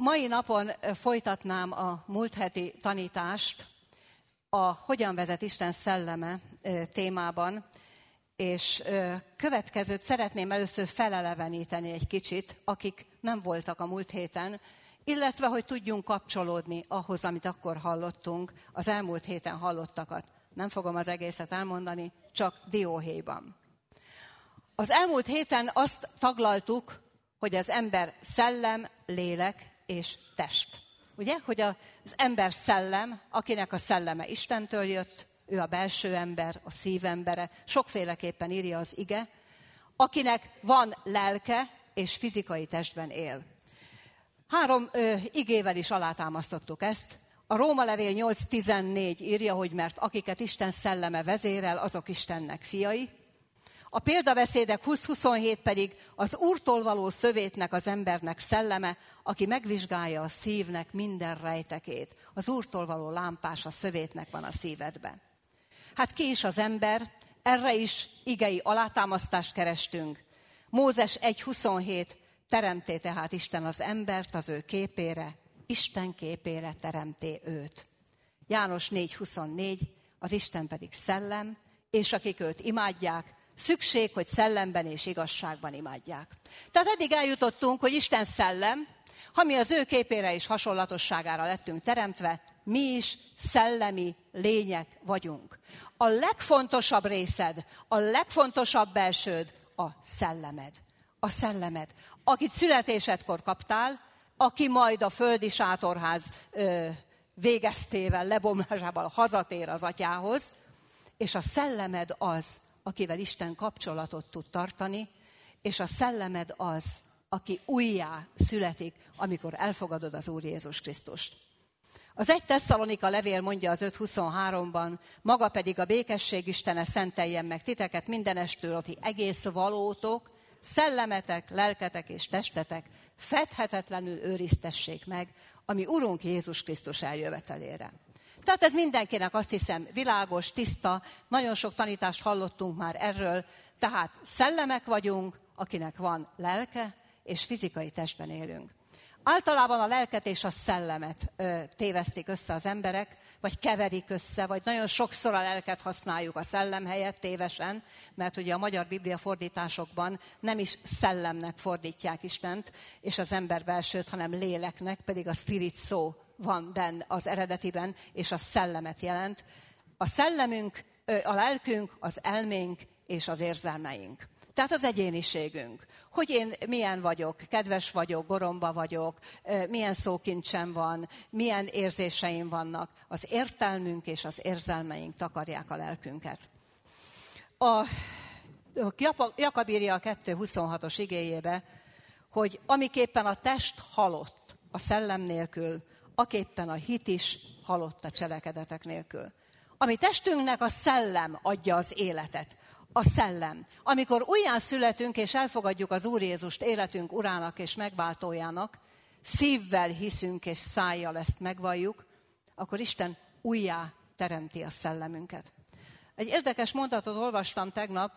mai napon folytatnám a múlt heti tanítást a Hogyan vezet Isten szelleme témában, és következőt szeretném először feleleveníteni egy kicsit, akik nem voltak a múlt héten, illetve hogy tudjunk kapcsolódni ahhoz, amit akkor hallottunk, az elmúlt héten hallottakat. Nem fogom az egészet elmondani, csak dióhéjban. Az elmúlt héten azt taglaltuk, hogy az ember szellem, lélek és test. Ugye, hogy az ember szellem, akinek a szelleme Istentől jött, ő a belső ember, a szívembere, sokféleképpen írja az ige, akinek van lelke és fizikai testben él. 3 igével is alátámasztottuk ezt. A Rómalevél 8.14 írja, hogy mert akiket Isten szelleme vezérel, azok Istennek fiai. A példabeszédek 20.27 pedig az Úrtól való szövétnek az embernek szelleme, aki megvizsgálja a szívnek minden rejtekét. Az Úrtól való lámpás a szövétnek van a szívedben. Hát ki is az ember? Erre is igei alátámasztást kerestünk. Mózes 1.27, teremté tehát Isten az embert az ő képére, Isten képére teremté őt. János 4.24, az Isten pedig szellem, és akik őt imádják, szükség, hogy szellemben és igazságban imádják. Tehát eddig eljutottunk, hogy Isten szellem, ha mi az ő képére és hasonlatosságára lettünk teremtve, mi is szellemi lények vagyunk. A legfontosabb részed, a legfontosabb belsőd a szellemed. A szellemed, akit születésedkor kaptál, aki majd a földi sátorház végeztével, lebomlásával hazatér az atyához, és a szellemed az, akivel Isten kapcsolatot tud tartani, és a szellemed az, aki újjá születik, amikor elfogadod az Úr Jézus Krisztust. Az 1 Tesszalonika levél mondja az 5.23-ban, maga pedig a békesség Istene szenteljen meg titeket mindenestől, aki egész valótok, szellemetek, lelketek és testetek fedhetetlenül őriztessék meg, ami Urunk Jézus Krisztus eljövetelére. Tehát ez mindenkinek azt hiszem világos, tiszta, nagyon sok tanítást hallottunk már erről, tehát szellemek vagyunk, akinek van lelke, és fizikai testben élünk. Általában a lelket és a szellemet tévesztik össze az emberek, vagy keverik össze, vagy nagyon sokszor a lelket használjuk a szellem helyett tévesen, mert ugye a magyar Biblia fordításokban nem is szellemnek fordítják Istent és az ember belsőt, hanem léleknek, pedig a spirit szó van benne az eredetiben, és a szellemet jelent. A szellemünk, a lelkünk, az elménk és az érzelmeink. Tehát az egyéniségünk. Hogy én milyen vagyok, kedves vagyok, goromba vagyok, milyen szókincsem van, milyen érzéseim vannak. Az értelmünk és az érzelmeink takarják a lelkünket. Jakab írja a 2.26-os igéjébe, hogy amiképpen a test halott a szellem nélkül, aképpen a hit is halott a cselekedetek nélkül. Ami testünknek a szellem adja az életet. A szellem. Amikor újján születünk és elfogadjuk az Úr Jézust életünk urának és megváltójának, szívvel hiszünk és szájjal ezt megvalljuk, akkor Isten újjá teremti a szellemünket. Egy érdekes mondatot olvastam tegnap,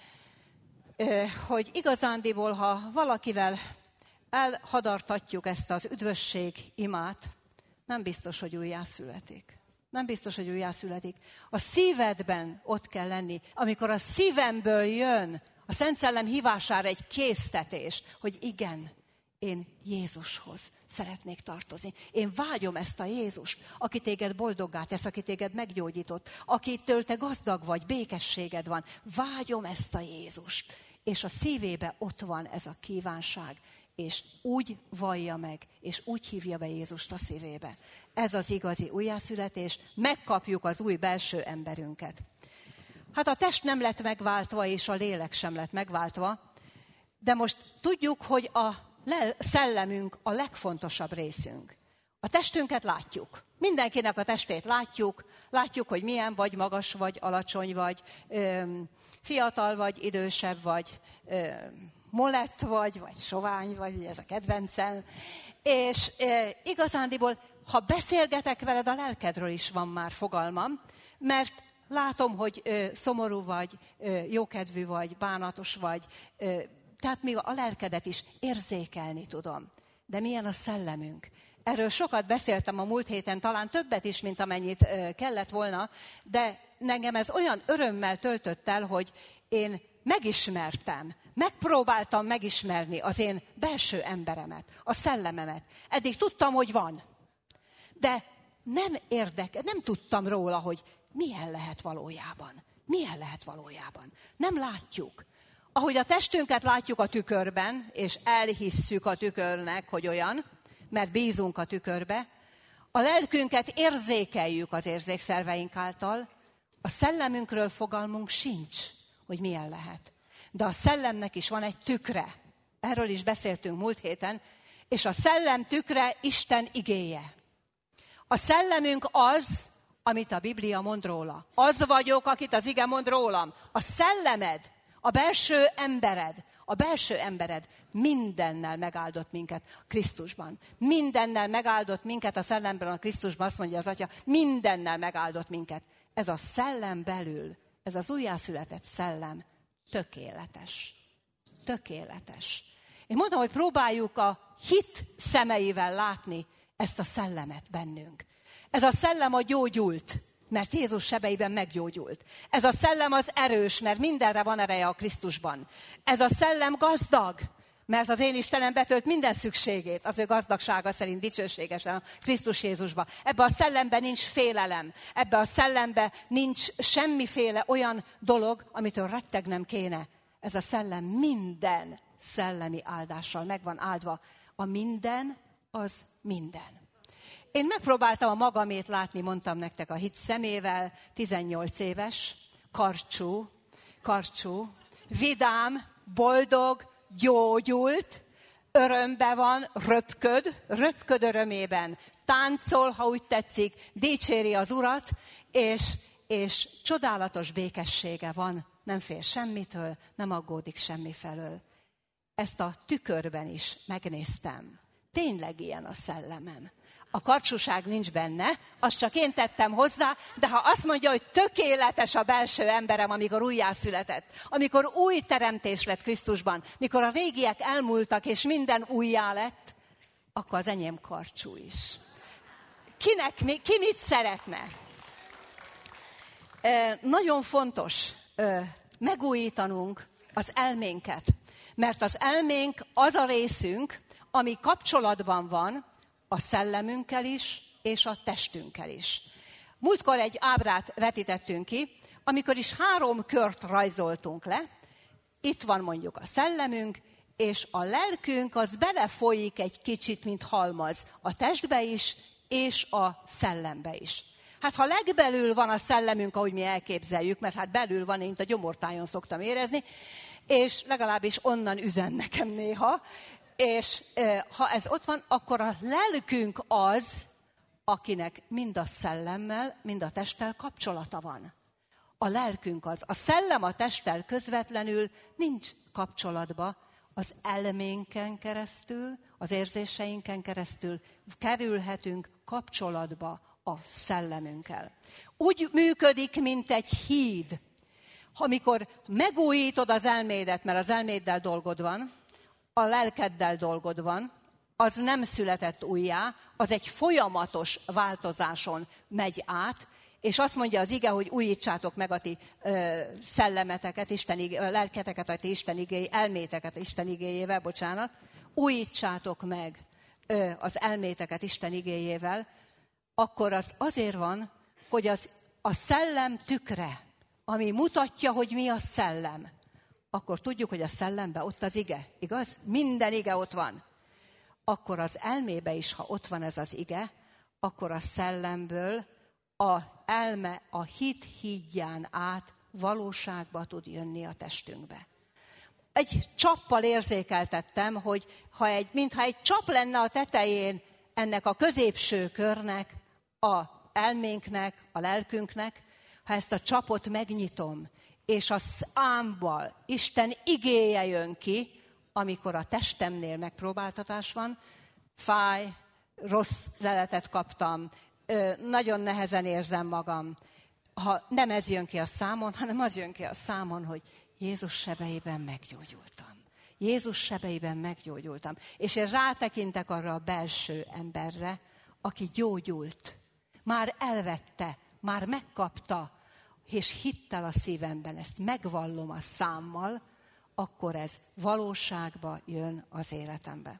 hogy igazándiból, ha valakivel elhadartatjuk ezt az üdvösség imát, nem biztos, hogy újjászületik. Nem biztos, hogy újjászületik. A szívedben ott kell lenni. Amikor a szívemből jön a Szent Szellem hívására egy késztetés, hogy igen, én Jézushoz szeretnék tartozni. Én vágyom ezt a Jézust, aki téged boldoggá tesz, aki téged meggyógyított, akitől te gazdag vagy, békességed van. Vágyom ezt a Jézust. És a szívébe ott van ez a kívánság. És úgy vallja meg, és úgy hívja be Jézust a szívébe. Ez az igazi újjászületés, megkapjuk az új belső emberünket. Hát a test nem lett megváltva, és a lélek sem lett megváltva, de most tudjuk, hogy a szellemünk a legfontosabb részünk. A testünket látjuk. Mindenkinek a testét látjuk. Látjuk, hogy milyen vagy, magas vagy, alacsony vagy, fiatal vagy, idősebb vagy, molett vagy sovány vagy, ez a kedvencem. És igazándiból, ha beszélgetek veled, a lelkedről is van már fogalmam, mert látom, hogy szomorú vagy, jókedvű vagy, bánatos vagy, tehát még a lelkedet is érzékelni tudom. De milyen a szellemünk? Erről sokat beszéltem a múlt héten, talán többet is, mint amennyit kellett volna, de engem ez olyan örömmel töltött el, hogy én megpróbáltam megismerni az én belső emberemet, a szellememet. Eddig tudtam, hogy van, de nem tudtam róla, hogy milyen lehet valójában. Milyen lehet valójában. Nem látjuk. Ahogy a testünket látjuk a tükörben, és elhisszük a tükörnek, hogy olyan, mert bízunk a tükörbe, a lelkünket érzékeljük az érzékszerveink által, a szellemünkről fogalmunk sincs, hogy milyen lehet. De a szellemnek is van egy tükre. Erről is beszéltünk múlt héten, és a szellem tükre Isten igéje. A szellemünk az, amit a Biblia mond róla. Az vagyok, akit az ige mond rólam. A szellemed, a belső embered mindennel megáldott minket Krisztusban. Mindennel megáldott minket a szellemben, a Krisztusban, azt mondja az Atya, mindennel megáldott minket. Ez a szellem belül, ez az újjászületett szellem tökéletes. Tökéletes. Én mondtam, hogy próbáljuk a hit szemeivel látni ezt a szellemet bennünk. Ez a szellem a gyógyult, mert Jézus sebeiben meggyógyult. Ez a szellem az erős, mert mindenre van ereje a Krisztusban. Ez a szellem gazdag, mert az én Istenem betölt minden szükségét, az ő gazdagsága szerint dicsőségesen a Krisztus Jézusban. Ebben a szellemben nincs félelem, ebben a szellemben nincs semmiféle olyan dolog, amitől rettegnem kéne. Ez a szellem minden szellemi áldással meg van áldva. A minden az minden. Én megpróbáltam a magamét látni, mondtam nektek, a hit szemével, 18 éves, karcsú, vidám, boldog, gyógyult, örömbe van, röpköd örömében, táncol, ha úgy tetszik, dicséri az Urat, és csodálatos békessége van, nem fél semmitől, nem aggódik semmi felől. Ezt a tükörben is megnéztem. Tényleg ilyen a szellemem. A karcsúság nincs benne, azt csak én tettem hozzá, de ha azt mondja, hogy tökéletes a belső emberem, amikor újjászületett, amikor új teremtés lett Krisztusban, mikor a régiek elmúltak, és minden újjá lett, akkor az enyém karcsú is. Ki mit szeretne? Nagyon fontos megújítanunk az elménket, mert az elménk az a részünk, ami kapcsolatban van a szellemünkkel is, és a testünkkel is. Múltkor egy ábrát vetítettünk ki, amikor is 3 kört rajzoltunk le. Itt van mondjuk a szellemünk, és a lelkünk az belefolyik egy kicsit, mint halmaz, a testbe is, és a szellembe is. Hát ha legbelül van a szellemünk, ahogy mi elképzeljük, mert hát belül van, én itt a gyomortájon szoktam érezni, és legalábbis onnan üzen nekem néha, és ha ez ott van, akkor a lelkünk az, akinek mind a szellemmel, mind a testtel kapcsolata van. A lelkünk az. A szellem a testtel közvetlenül nincs kapcsolatba, az elménken keresztül, az érzéseinken keresztül kerülhetünk kapcsolatba a szellemünkkel. Úgy működik, mint egy híd. Amikor megújítod az elmédet, mert az elméddel dolgod van, a lelkeddel dolgod van, az nem született újjá, az egy folyamatos változáson megy át, és azt mondja az ige, hogy újítsátok meg a ti szellemeteket, lelketeket, a ti elméteket Isten igéjével, újítsátok meg az elméteket Isten igéjével, akkor az azért van, hogy a szellem tükre, ami mutatja, hogy mi a szellem, akkor tudjuk, hogy a szellemben ott az ige, igaz? Minden ige ott van. Akkor az elmébe is, ha ott van ez az ige, akkor a szellemből a elme a hit hídján át valóságba tud jönni a testünkbe. Egy csappal érzékeltettem, hogy mintha egy csap lenne a tetején ennek a középső körnek, a elménknek, a lelkünknek, ha ezt a csapot megnyitom, és a számból Isten igéje jön ki, amikor a testemnél megpróbáltatás van, fáj, rossz leletet kaptam, nagyon nehezen érzem magam. Ha nem ez jön ki a számon, hanem az jön ki a számon, hogy Jézus sebeiben meggyógyultam. Jézus sebeiben meggyógyultam. És én rátekintek arra a belső emberre, aki gyógyult. Már elvette, már megkapta, és hitt el a szívemben, ezt megvallom a számmal, akkor ez valóságba jön az életembe.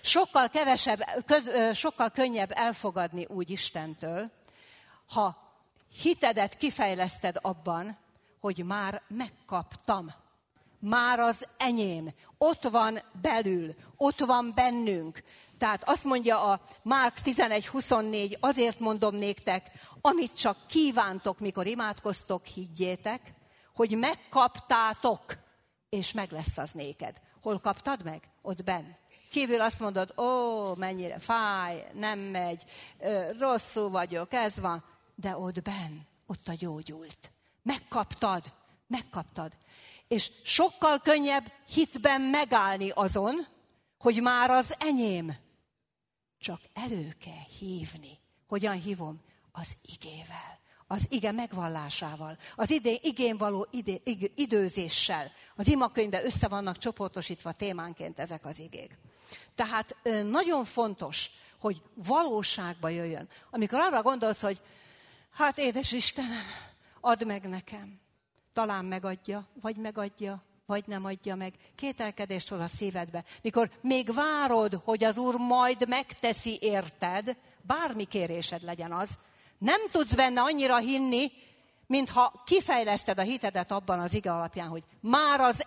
Sokkal könnyebb elfogadni úgy Istentől, ha hitedet kifejleszted abban, hogy már megkaptam. Már az enyém. Ott van belül, ott van bennünk. Tehát azt mondja a Márk 11:24, azért mondom néktek, amit csak kívántok, mikor imádkoztok, higgyétek, hogy megkaptátok, és meg lesz az néked. Hol kaptad meg? Ott benn. Kívül azt mondod, mennyire fáj, nem megy, rosszul vagyok, ez van. De ott benn, ott a gyógyult. Megkaptad. És sokkal könnyebb hitben megállni azon, hogy már az enyém. Csak elő kell hívni. Hogyan hívom? Az igével. Az ige megvallásával. Az igén való időzéssel. Az imakönyvben össze vannak csoportosítva témánként ezek az igék. Tehát nagyon fontos, hogy valóságba jöjjön. Amikor arra gondolsz, hogy hát édes Istenem, add meg nekem. Talán megadja, vagy nem adja meg. Kételkedést hoz a szívedbe. Mikor még várod, hogy az Úr majd megteszi érted, bármi kérésed legyen az, nem tudsz benne annyira hinni, mintha kifejleszted a hitedet abban az ige alapján, hogy már az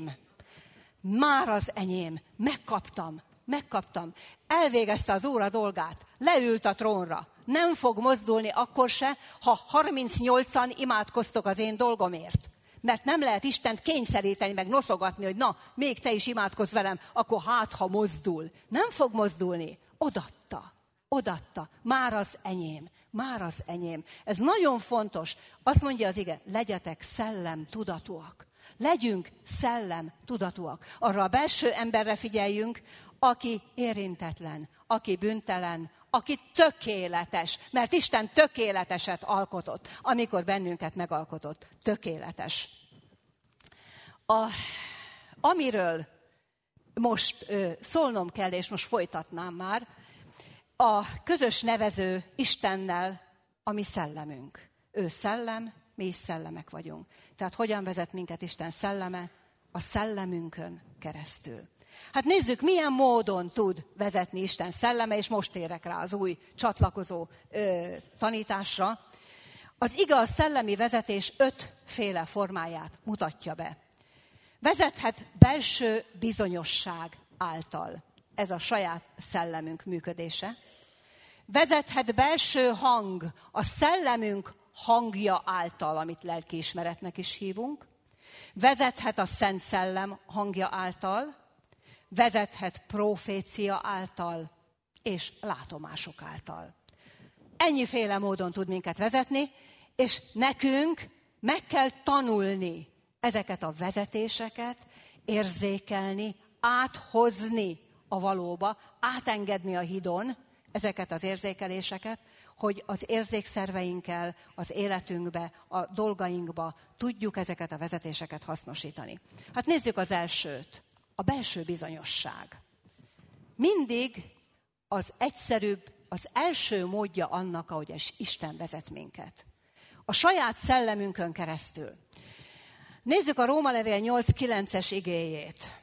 enyém, megkaptam. Elvégezte az Úr a dolgát, leült a trónra. Nem fog mozdulni akkor se, ha 38-an imádkoztok az én dolgomért. Mert nem lehet Istent kényszeríteni, meg noszogatni, hogy na, még te is imádkozz velem, akkor hát, ha mozdul. Nem fog mozdulni. Odatta. Már az enyém. Ez nagyon fontos. Azt mondja az ige, legyetek szellemtudatúak. Legyünk szellemtudatúak. Arra a belső emberre figyeljünk, aki érintetlen, aki bűntelen, aki tökéletes, mert Isten tökéleteset alkotott, amikor bennünket megalkotott. Tökéletes. Amiről most szólnom kell, és most folytatnám már, a közös nevező Istennel a mi szellemünk. Ő szellem, mi is szellemek vagyunk. Tehát hogyan vezet minket Isten szelleme? A szellemünkön keresztül. Hát nézzük, milyen módon tud vezetni Isten szelleme, és most érek rá az új csatlakozó tanításra. Az igaz szellemi vezetés 5 féle formáját mutatja be. Vezethet belső bizonyosság által. Ez a saját szellemünk működése. Vezethet belső hang, a szellemünk hangja által, amit lelkiismeretnek is hívunk. Vezethet a Szent Szellem hangja által. Vezethet profécia által, és látomások által. Ennyiféle módon tud minket vezetni, és nekünk meg kell tanulni ezeket a vezetéseket, érzékelni, áthozni a valóba, átengedni a hídon ezeket az érzékeléseket, hogy az érzékszerveinkkel, az életünkbe, a dolgainkba tudjuk ezeket a vezetéseket hasznosítani. Hát nézzük az elsőt. A belső bizonyosság. Mindig az egyszerűbb, az első módja annak, ahogy Isten vezet minket. A saját szellemünkön keresztül. Nézzük a Rómalevél 8:9-es igéjét.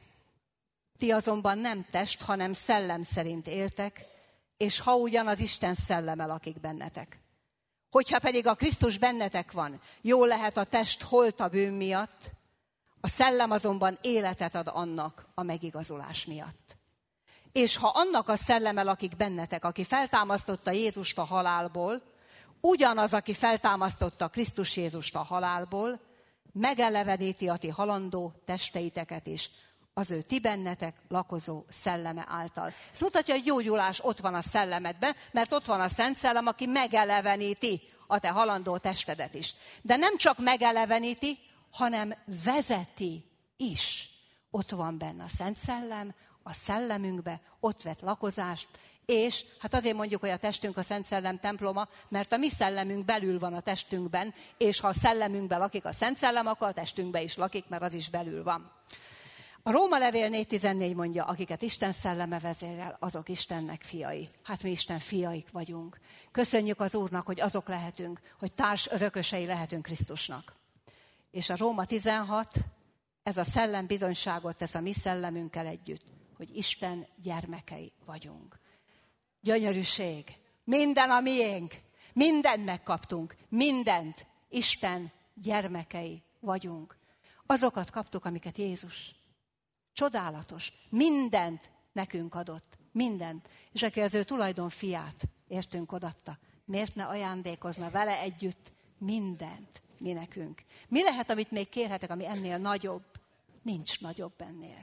Ti azonban nem test, hanem szellem szerint éltek, és ha ugyan az Isten szelleme lakik bennetek. Hogyha pedig a Krisztus bennetek van, jól lehet a test holt a bűn miatt, a szellem azonban életet ad annak a megigazulás miatt. És ha annak a szelleme lakik bennetek, aki feltámasztotta Jézust a halálból, ugyanaz, aki feltámasztotta Krisztus Jézust a halálból, megeleveníti a ti halandó testeiteket is, az ő ti bennetek lakozó szelleme által. Ez mutatja, hogy gyógyulás ott van a szellemedben, mert ott van a Szent Szellem, aki megeleveníti a te halandó testedet is. De nem csak megeleveníti, hanem vezeti is. Ott van benne a Szent Szellem, a szellemünkbe, ott vett lakozást, és hát azért mondjuk, hogy a testünk a Szent Szellem temploma, mert a mi szellemünk belül van a testünkben, és ha a szellemünkben lakik a Szent Szellem, akkor a testünkben is lakik, mert az is belül van. A Róma levél 4.14 mondja, akiket Isten szelleme vezérel, azok Istennek fiai. Hát mi Isten fiaik vagyunk. Köszönjük az Úrnak, hogy azok lehetünk, hogy társ örökösei lehetünk Krisztusnak. És a Róma 16, ez a szellem bizonyságot tesz a mi szellemünkkel együtt, hogy Isten gyermekei vagyunk. Gyönyörűség. Minden a miénk. Mindent megkaptunk. Mindent. Isten gyermekei vagyunk. Azokat kaptuk, amiket Jézus. Csodálatos. Mindent nekünk adott. Mindent. És aki az ő tulajdon fiát értünk odatta. Miért ne ajándékozna vele együtt mindent mi nekünk? Mi lehet, amit még kérhetek, ami ennél nagyobb? Nincs nagyobb ennél.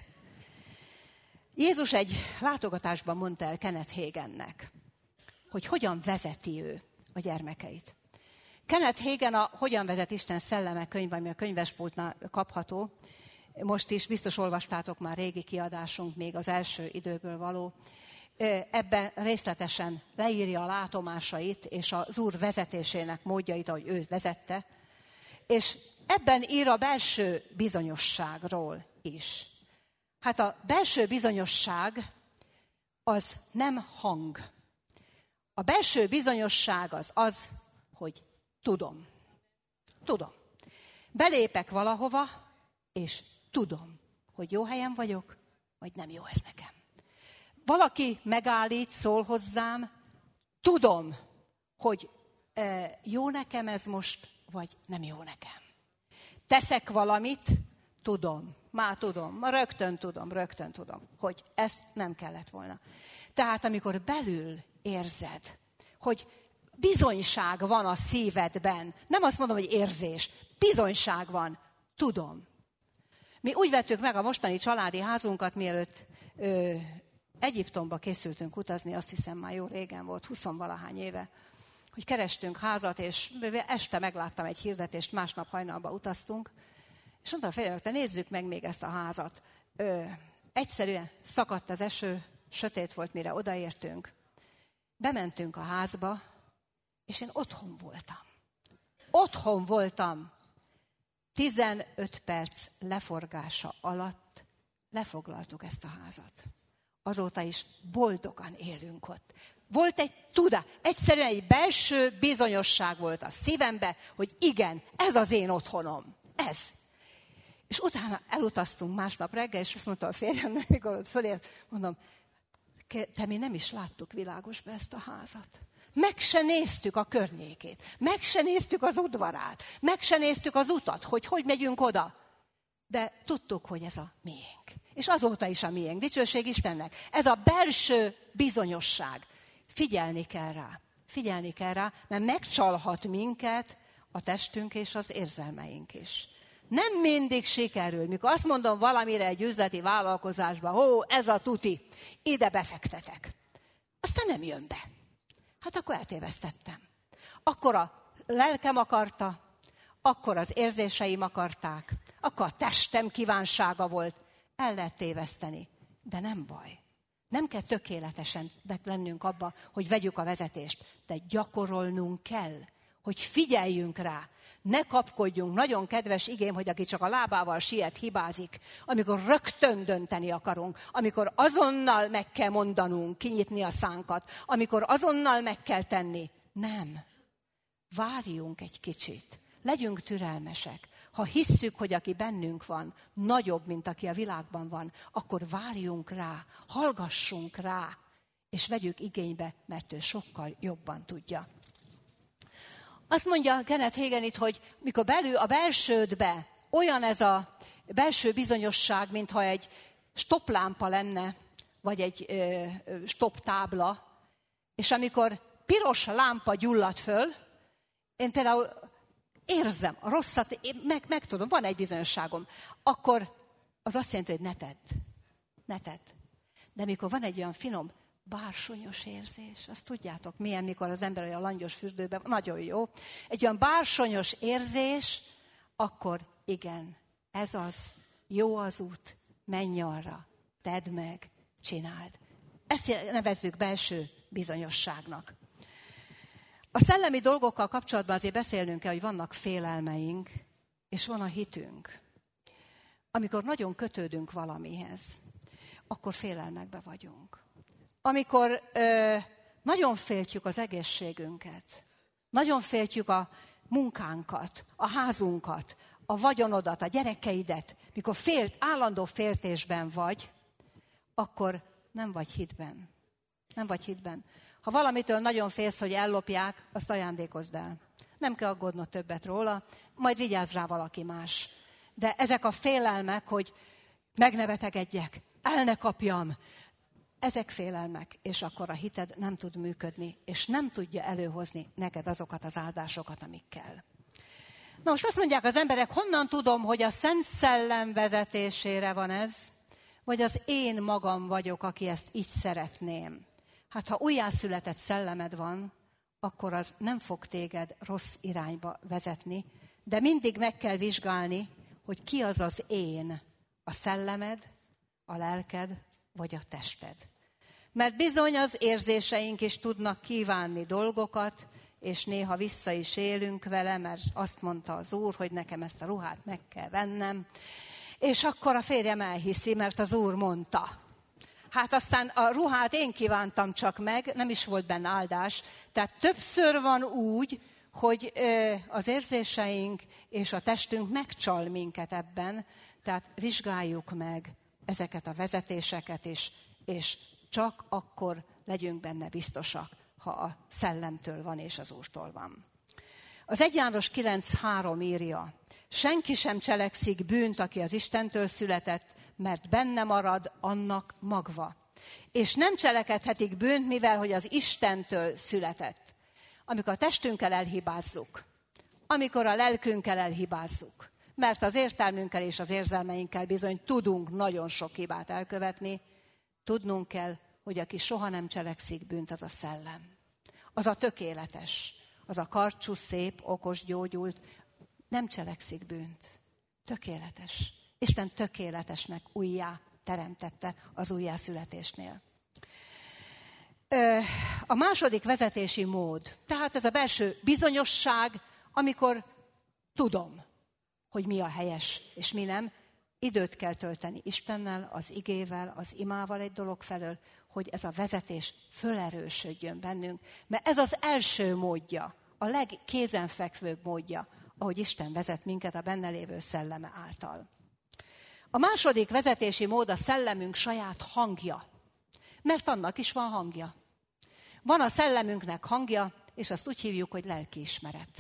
Jézus egy látogatásban mondta el Kenneth Hagennek, hogy hogyan vezeti ő a gyermekeit. Kenneth Hagen a Hogyan vezet Isten szelleme könyv, ami a könyvespultnál kapható. Most is biztos olvastátok már régi kiadásunk, még az első időből való. Ebben részletesen leírja a látomásait és az Úr vezetésének módjait, ahogy ő vezette. És ebben ír a belső bizonyosságról is. Hát a belső bizonyosság az nem hang. A belső bizonyosság az, hogy tudom. Tudom. Belépek valahova, és tudom, hogy jó helyen vagyok, vagy nem jó ez nekem. Valaki megállít, szól hozzám, tudom, hogy jó nekem ez most, vagy nem jó nekem. Teszek valamit, tudom, már rögtön tudom, hogy ezt nem kellett volna. Tehát amikor belül érzed, hogy bizonyság van a szívedben, nem azt mondom, hogy érzés, bizonyság van, tudom. Mi úgy vettük meg a mostani családi házunkat, mielőtt Egyiptomba készültünk utazni, azt hiszem már jó régen volt, 20-valahány éve, hogy kerestünk házat, és este megláttam egy hirdetést, másnap hajnalba utaztunk, és mondtam a férjemnek, te nézzük meg még ezt a házat. Egyszerűen szakadt az eső, sötét volt, mire odaértünk. Bementünk a házba, és én otthon voltam. Otthon voltam. 15 perc leforgása alatt lefoglaltuk ezt a házat. Azóta is boldogan élünk ott. Volt egy tudás, egyszerűen egy belső bizonyosság volt a szívembe, hogy igen, ez az én otthonom. Ez. És utána elutaztunk másnap reggel, és azt mondta a férjemnek, mikor ott fölért, mondom, te mi nem is láttuk világosba ezt a házat. Meg se néztük a környékét, meg se néztük az udvarát, meg se néztük az utat, hogy megyünk oda. De tudtuk, hogy ez a miénk. És azóta is a miénk. Dicsőség Istennek. Ez a belső bizonyosság. Figyelni kell rá, mert megcsalhat minket a testünk és az érzelmeink is. Nem mindig sikerül. Mikor azt mondom valamire egy üzleti vállalkozásban, ez a tuti, ide befektetek. Aztán nem jön be. Hát akkor eltévesztettem. Akkor a lelkem akarta, akkor az érzéseim akarták, akkor a testem kívánsága volt. El lehet téveszteni, de nem baj. Nem kell tökéletesen lennünk abba, hogy vegyük a vezetést, de gyakorolnunk kell, hogy figyeljünk rá. Ne kapkodjunk, nagyon kedves igém, hogy aki csak a lábával siet, hibázik, amikor rögtön dönteni akarunk, amikor azonnal meg kell mondanunk, kinyitni a szánkat, amikor azonnal meg kell tenni. Nem. Várjunk egy kicsit. Legyünk türelmesek. Ha hisszük, hogy aki bennünk van, nagyobb, mint aki a világban van, akkor várjunk rá, hallgassunk rá, és vegyük igénybe, mert ő sokkal jobban tudja. Azt mondja Kenneth Hagen itt, hogy mikor belül a belsődbe olyan ez a belső bizonyosság, mintha egy stopplámpa lenne, vagy egy stopptábla, és amikor piros lámpa gyullad föl, én például érzem a rosszat, meg tudom, van egy bizonyosságom, akkor az azt jelenti, hogy ne tedd. De mikor van egy olyan finom, bársonyos érzés, azt tudjátok milyen, mikor az ember olyan langyos fürdőben, nagyon jó, egy olyan bársonyos érzés, akkor igen, ez az, jó az út, menj arra, tedd meg, csináld. Ezt nevezzük belső bizonyosságnak. A szellemi dolgokkal kapcsolatban azért beszélnünk kell, hogy vannak félelmeink, és van a hitünk. amikor nagyon kötődünk valamihez, akkor félelmekbe vagyunk. Amikor nagyon féltjük az egészségünket, nagyon féltjük a munkánkat, a házunkat, a vagyonodat, a gyerekeidet, mikor állandó féltésben vagy, akkor nem vagy hitben. Nem vagy hitben. Ha valamitől nagyon félsz, hogy ellopják, azt ajándékozd el. Nem kell aggódnod többet róla, majd vigyázz rá valaki más. De ezek a félelmek, hogy meg ne betegedjek, el ne kapjam, ezek félelmek, és akkor a hited nem tud működni, és nem tudja előhozni neked azokat az áldásokat, amik kell. Na most azt mondják az emberek, honnan tudom, hogy a Szent Szellem vezetésére van ez, vagy az én magam vagyok, aki ezt így szeretném. Hát ha újjászületett szellemed van, akkor az nem fog téged rossz irányba vezetni, de mindig meg kell vizsgálni, hogy ki az az én, a szellemed, a lelked, vagy a tested. Mert bizony az érzéseink is tudnak kívánni dolgokat, és néha vissza is élünk vele, mert azt mondta az Úr, hogy nekem ezt a ruhát meg kell vennem, és akkor a férjem elhiszi, mert az Úr mondta. Hát aztán a ruhát én kívántam csak meg, nem is volt benne áldás. Tehát többször van úgy, hogy az érzéseink és a testünk megcsal minket ebben, tehát vizsgáljuk meg ezeket a vezetéseket is, és csak akkor legyünk benne biztosak, ha a szellemtől van és az Úrtól van. Az 1 János 9:3 írja, senki sem cselekszik bűnt, aki az Istentől született, mert benne marad annak magva. És nem cselekedhetik bűnt, mivel hogy az Istentől született. Amikor a testünkkel elhibázzuk, amikor a lelkünkkel elhibázzuk, mert az értelmünkkel és az érzelmeinkkel bizony tudunk nagyon sok hibát elkövetni, tudnunk kell, hogy aki soha nem cselekszik bűnt, az a szellem. Az a tökéletes, az a karcsú, szép, okos, gyógyult, nem cselekszik bűnt. Tökéletes. Isten tökéletesnek újjá teremtette az újjászületésnél. A második vezetési mód, tehát ez a belső bizonyosság, amikor tudom, hogy mi a helyes és mi nem, időt kell tölteni Istennel, az igével, az imával egy dolog felől, hogy ez a vezetés fölerősödjön bennünk, mert ez az első módja, a legkézenfekvőbb módja, ahogy Isten vezet minket a benne lévő szelleme által. A második vezetési mód a szellemünk saját hangja, mert annak is van hangja. Van a szellemünknek hangja, és azt úgy hívjuk, hogy lelkiismeret.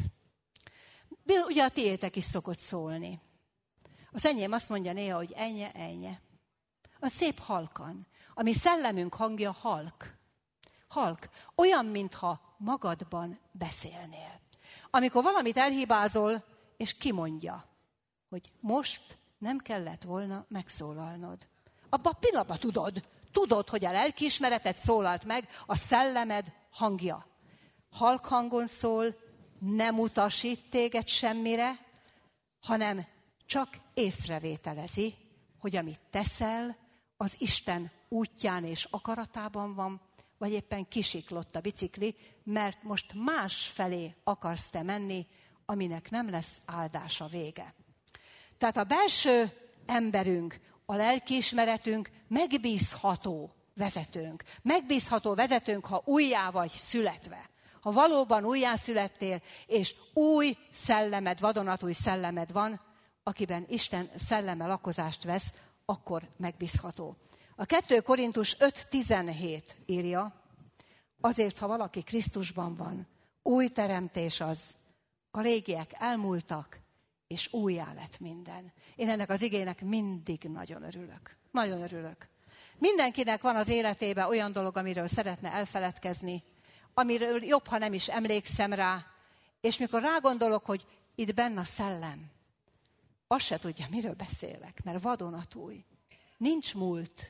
Ugye a tiétek is szokott szólni. Az enyém azt mondja néha, hogy ennye. A szép halkan. A mi szellemünk hangja halk. Halk. Olyan, mintha magadban beszélnél. Amikor valamit elhibázol, és kimondja, hogy most nem kellett volna megszólalnod. Abban a pillanatban tudod, hogy a lelkiismereted szólalt meg, a szellemed hangja. Halk hangon szól, nem utasít téged semmire, hanem csak észrevételezi, hogy amit teszel, az Isten útján és akaratában van, vagy éppen kisiklott a bicikli, mert most más felé akarsz te menni, aminek nem lesz áldása vége. Tehát a belső emberünk, a lelkiismeretünk megbízható vezetőnk. Megbízható vezetőnk, ha újjá vagy születve. Ha valóban újjászülettél, és új szellemed, vadonatúj szellemed van, akiben Isten szelleme lakozást vesz, akkor megbízható. A 2 Korintus 5:17 írja, azért, ha valaki Krisztusban van, új teremtés az, a régiek elmúltak, és újjá lett minden. Én ennek az igének mindig nagyon örülök. Nagyon örülök. Mindenkinek van az életében olyan dolog, amiről szeretne elfeledkezni, amiről jobb, ha nem is emlékszem rá, és mikor rágondolok, hogy itt benne a szellem, azt se tudja, miről beszélek, mert vadonatúj. Nincs múlt,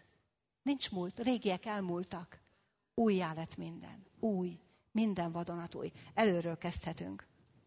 régiek elmúltak. Újjá lett minden. Új, minden vadonatúj. Előről kezdhetünk.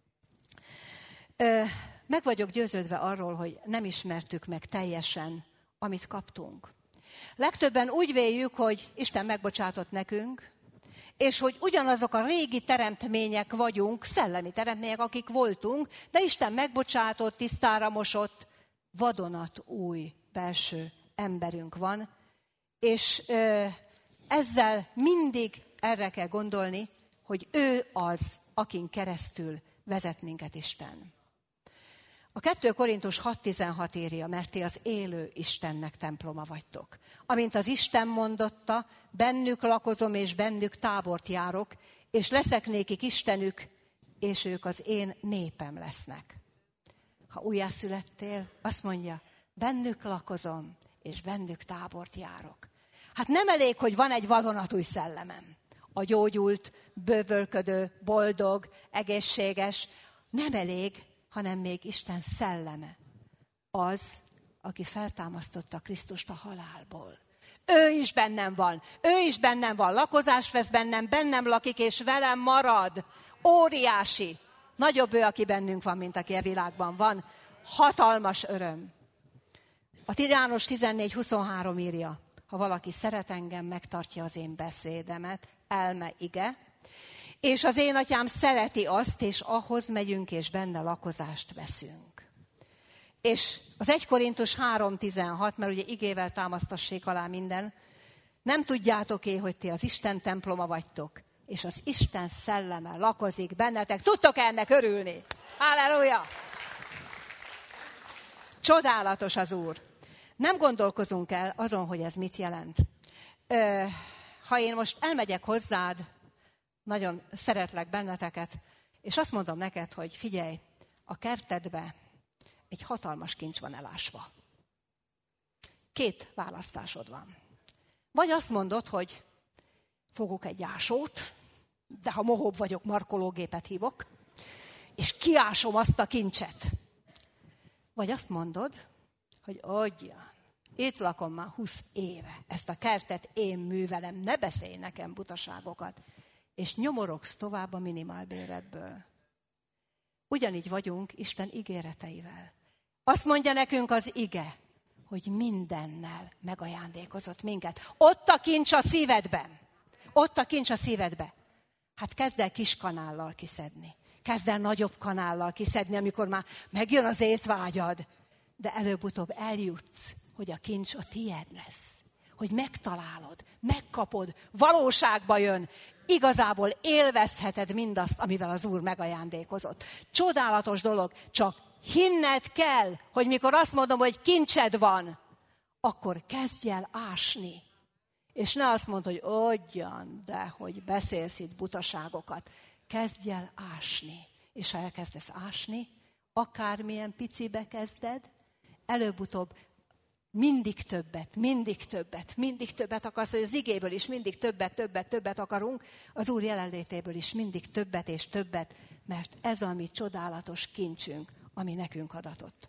Meg vagyok győződve arról, hogy nem ismertük meg teljesen, amit kaptunk. Legtöbben úgy véljük, hogy Isten megbocsátott nekünk, és hogy ugyanazok a régi teremtmények vagyunk, szellemi teremtmények, akik voltunk, de Isten megbocsátott, tisztára mosott, vadonatúj belső emberünk van, és ezzel mindig erre kell gondolni, hogy ő az, akin keresztül vezet minket Isten. A 2 Korintus 6.16 írja, mert ti az élő Istennek temploma vagytok. Amint az Isten mondotta, bennük lakozom és bennük tábort járok, és leszek nékik Istenük, és ők az én népem lesznek. Ha újjászülettél, azt mondja, bennük lakozom, és bennük tábort járok. Hát nem elég, hogy van egy vadonatúj szellemem. A gyógyult, bővölködő, boldog, egészséges. Nem elég, hanem még Isten szelleme. Az, aki feltámasztotta Krisztust a halálból. Ő is bennem van, lakozást vesz bennem lakik, és velem marad. Óriási. Nagyobb ő, aki bennünk van, mint aki a világban van. Hatalmas öröm. A János 14.23 írja, ha valaki szeret engem, megtartja az én beszédemet, elme ige, és az én atyám szereti azt, és ahhoz megyünk, és benne lakozást veszünk. És az 1 Korintus 3.16, mert ugye igével támasztassék alá minden, nem tudjátok-e, hogy ti az Isten temploma vagytok, és az Isten szelleme lakozik bennetek. Tudtok ennek örülni? Halleluja! Csodálatos az Úr. Nem gondolkozunk el azon, hogy ez mit jelent. Ha én most elmegyek hozzád, nagyon szeretlek benneteket, és azt mondom neked, hogy figyelj, a kertedbe egy hatalmas kincs van elásva. 2 választásod van. Vagy azt mondod, hogy fogok egy ásót, de ha mohóbb vagyok, markológépet hívok, és kiásom azt a kincset. Vagy azt mondod, hogy ugyan, itt lakom már 20 éve, ezt a kertet én művelem, ne beszélj nekem butaságokat, és nyomorogsz tovább a minimálbéretből. Ugyanígy vagyunk Isten ígéreteivel. Azt mondja nekünk az ige, hogy mindennel megajándékozott minket. Ott a kincs a szívedben. Ott a kincs a szívedben. Hát kezd el kis kanállal kiszedni. Kezd el nagyobb kanállal kiszedni, amikor már megjön az étvágyad. De előbb-utóbb eljutsz, hogy a kincs a tiéd lesz. Hogy megtalálod, megkapod, valóságba jön. Igazából élvezheted mindazt, amivel az Úr megajándékozott. Csodálatos dolog, csak hinned kell, hogy mikor azt mondom, hogy kincsed van, akkor kezdj el ásni. És ne azt mondd, hogy ugyan, de hogy beszélsz itt butaságokat. Kezdj el ásni. És ha elkezdesz ásni, akármilyen picibe kezded, előbb-utóbb mindig többet akarsz, hogy az igéből is mindig többet akarunk, az Úr jelenlétéből is mindig többet és többet, mert ez a mi csodálatos kincsünk, ami nekünk adatott.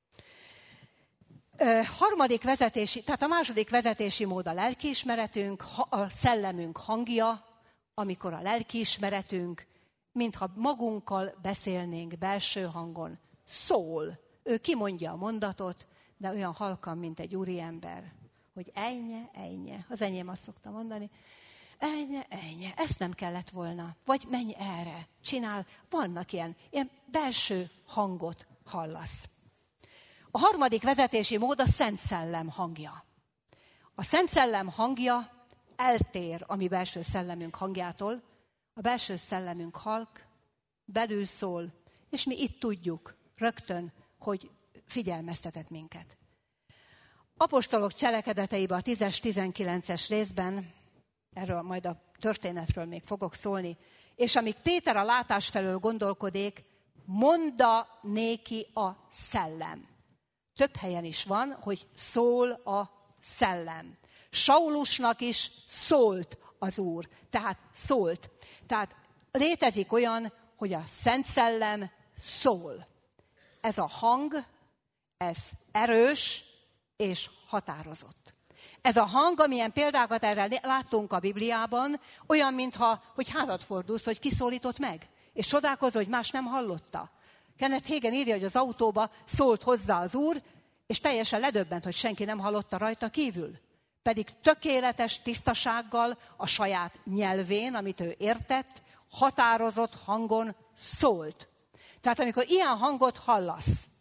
Tehát a második vezetési mód a lelkiismeretünk, a szellemünk hangja, amikor a lelkiismeretünk, mintha magunkkal beszélnénk belső hangon, szól. Ő kimondja a mondatot, de olyan halkan, mint egy úriember, hogy ejnye. Az enyém azt szokta mondani, ejnye, ezt nem kellett volna. Vagy menj erre, csinál. Vannak ilyen belső hangot hallasz. A harmadik vezetési mód a Szent Szellem hangja. A Szent Szellem hangja eltér a mi belső szellemünk hangjától. A belső szellemünk halk, belül szól, és mi itt tudjuk rögtön, hogy figyelmeztetett minket. Apostolok cselekedeteiben a 10-19 részben, erről majd a történetről még fogok szólni, és amíg Péter a látás felől gondolkodik, monda néki a szellem. Több helyen is van, hogy szól a szellem. Saulusnak is szólt az Úr, tehát szólt. Tehát létezik olyan, hogy a Szent Szellem szól. Ez a hang, ez erős és határozott. Ez a hang, amilyen példákat erre láttunk a Bibliában, olyan, mintha, hogy hátat fordulsz, hogy kiszólított meg, és csodálkozol, hogy más nem hallotta. Kenneth Hagin írja, hogy az autóba szólt hozzá az Úr, és teljesen ledöbbent, hogy senki nem hallotta rajta kívül. Pedig tökéletes tisztasággal a saját nyelvén, amit ő értett, határozott hangon szólt. Tehát amikor ilyen hangot hallasz,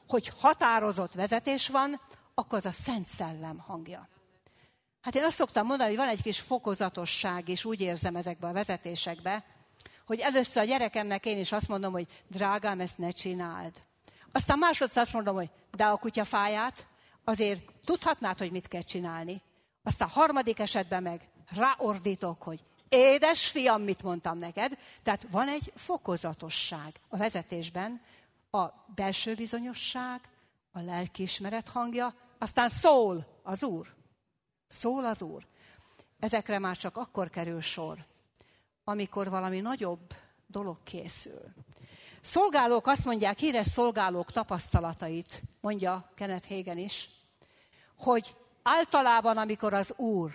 hogy határozott vezetés van, akkor az a Szent Szellem hangja. Hát én azt szoktam mondani, hogy van egy kis fokozatosság is, úgy érzem ezekben a vezetésekben, hogy először a gyerekemnek én is azt mondom, hogy drágám, ezt ne csináld. Aztán másodszor azt mondom, hogy de a kutyafáját, azért tudhatnád, hogy mit kell csinálni. Aztán harmadik esetben meg ráordítok, hogy édes fiam, mit mondtam neked. Tehát van egy fokozatosság a vezetésben, a belső bizonyosság, a lelkiismeret hangja, aztán szól az Úr. Szól az Úr. Ezekre már csak akkor kerül sor, amikor valami nagyobb dolog készül. Szolgálók azt mondják, híres szolgálók tapasztalatait, mondja Kenneth Hagin is, hogy általában, amikor az Úr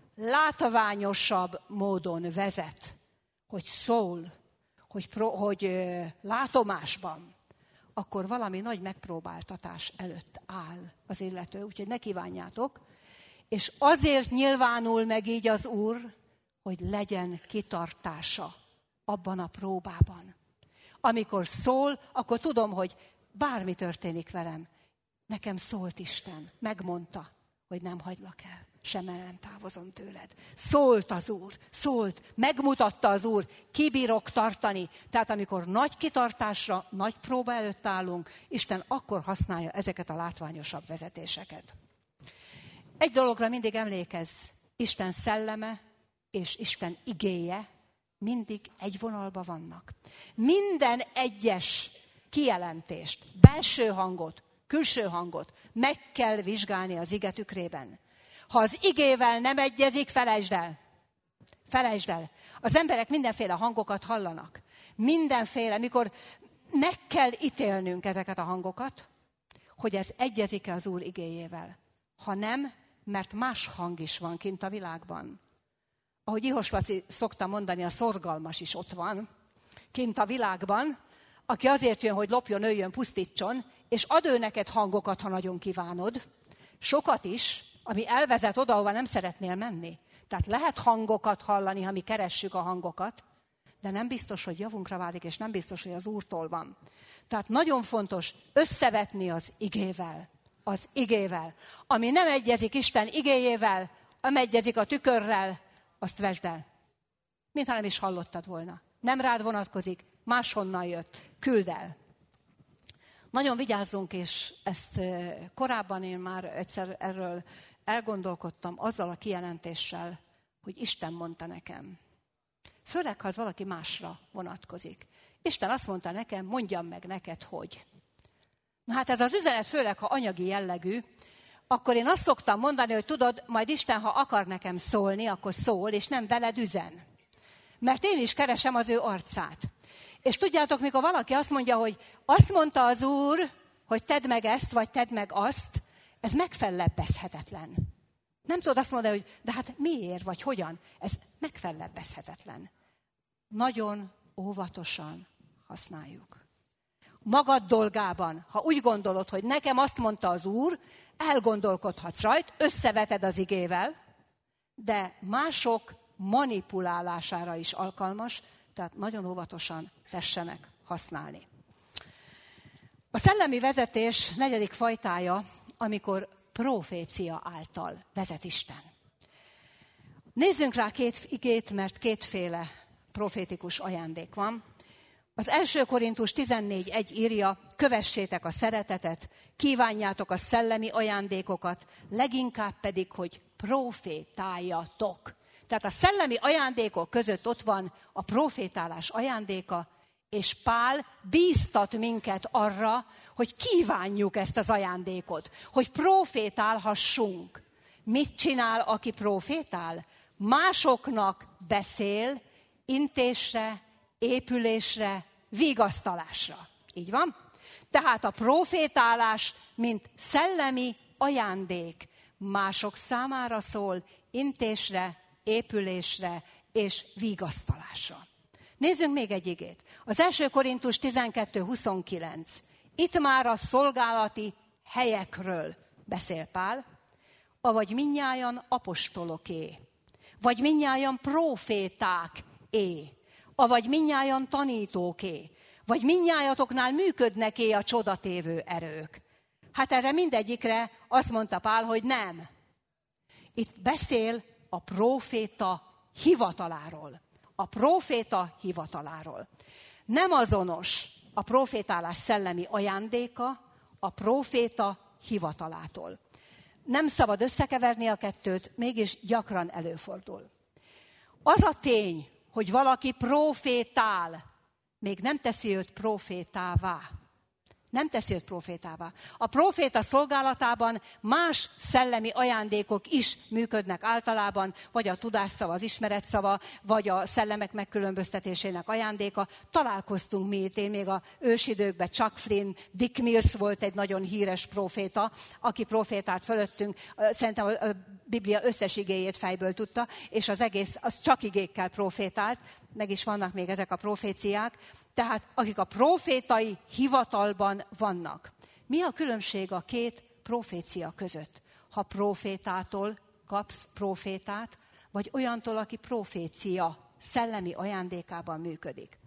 látványosabb módon vezet, hogy szól, hogy látomásban, akkor valami nagy megpróbáltatás előtt áll az illető, úgyhogy ne kívánjátok. És azért nyilvánul meg így az Úr, hogy legyen kitartása abban a próbában. Amikor szól, akkor tudom, hogy bármi történik velem. Nekem szólt Isten, megmondta, hogy nem hagylak el, sem el nem távozom tőled. Szólt az Úr, szólt, megmutatta az Úr, kibírok tartani. Tehát amikor nagy kitartásra, nagy próba előtt állunk, Isten akkor használja ezeket a látványosabb vezetéseket. Egy dologra mindig emlékezz, Isten szelleme és Isten igéje mindig egy vonalban vannak. Minden egyes kijelentést, belső hangot, külső hangot meg kell vizsgálni az ige tükrében. Ha az igével nem egyezik, felejtsd el. Felejtsd el. Az emberek mindenféle hangokat hallanak. Mindenféle, mikor meg kell ítélnünk ezeket a hangokat, hogy ez egyezik-e az Úr igéjével. Ha nem, mert más hang is van kint a világban. Ahogy Ihos Laci szokta mondani, a szorgalmas is ott van, kint a világban, aki azért jön, hogy lopjon, öljön, pusztítson, és ad ő neked hangokat, ha nagyon kívánod. Sokat is, ami elvezet oda, ahova nem szeretnél menni. Tehát lehet hangokat hallani, ha mi keressük a hangokat, de nem biztos, hogy javunkra válik, és nem biztos, hogy az Úrtól van. Tehát nagyon fontos összevetni az igével. Az igével. Ami nem egyezik Isten igéjével, nem egyezik a tükörrel, azt vesd el. Mintha nem is hallottad volna. Nem rád vonatkozik, máshonnan jött. Küld el. Nagyon vigyázzunk, és ezt korábban én már egyszer erről elgondolkodtam azzal a kijelentéssel, hogy Isten mondta nekem. Főleg, ha az valaki másra vonatkozik. Isten azt mondta nekem, mondjam meg neked, hogy. Na hát ez az üzenet főleg, ha anyagi jellegű, akkor én azt szoktam mondani, hogy tudod, majd Isten, ha akar nekem szólni, akkor szól, és nem veled üzen. Mert én is keresem az ő arcát. És tudjátok, mikor valaki azt mondja, hogy azt mondta az Úr, hogy tedd meg ezt, vagy tedd meg azt, ez megfellebbezhetetlen. Nem tudod azt mondani, hogy de hát miért, vagy hogyan? Ez megfellebbezhetetlen. Nagyon óvatosan használjuk. Magad dolgában, ha úgy gondolod, hogy nekem azt mondta az Úr, elgondolkodhatsz rajt, összeveted az igével, de mások manipulálására is alkalmas, tehát nagyon óvatosan tessenek használni. A szellemi vezetés negyedik fajtája, amikor profécia által vezet Isten. Nézzünk rá két igét, mert kétféle profétikus ajándék van. Az 1 Korintus 14.1 írja, kövessétek a szeretetet, kívánjátok a szellemi ajándékokat, leginkább pedig, hogy profétáljatok. Tehát a szellemi ajándékok között ott van a profétálás ajándéka, és Pál bíztat minket arra, hogy kívánjuk ezt az ajándékot, hogy profétálhassunk. Mit csinál, aki profétál? Másoknak beszél, intésre, épülésre, vigasztalásra. Így van? Tehát a profétálás, mint szellemi ajándék, mások számára szól, intésre, épülésre és vigasztalásra. Nézzünk még egy igét. Az 1 Korintus 12.29. Itt már a szolgálati helyekről beszél Pál, avagy mindnyájan apostoloké, vagy mindnyájan profétáké, avagy mindnyájan tanítóké, Vagy mindnyájatoknál működnek-e a csodatévő erők? Hát erre mindegyikre azt mondta Pál, hogy nem. Itt beszél a próféta hivataláról. A próféta hivataláról. Nem azonos a prófétálás szellemi ajándéka a próféta hivatalától. Nem szabad összekeverni a kettőt, mégis gyakran előfordul. Az a tény, hogy valaki prófétál, még nem teszi őt prófétává. Nem teszi őt prófétává. A próféta szolgálatában más szellemi ajándékok is működnek általában, vagy a tudásszava, az ismeretszava, vagy a szellemek megkülönböztetésének ajándéka. Találkoztunk mi itt, én még az ősidőkben Chuck Flynn, Dick Mills volt egy nagyon híres próféta, aki prófétált fölöttünk, szerintem a Biblia összes igéjét fejből tudta, és az egész, az csak igékkel prófétált, meg is vannak még ezek a proféciák, tehát akik a prófétai hivatalban vannak. Mi a különbség a két profécia között? Ha prófétától kapsz prófétát, vagy olyantól, aki profécia szellemi ajándékában működik.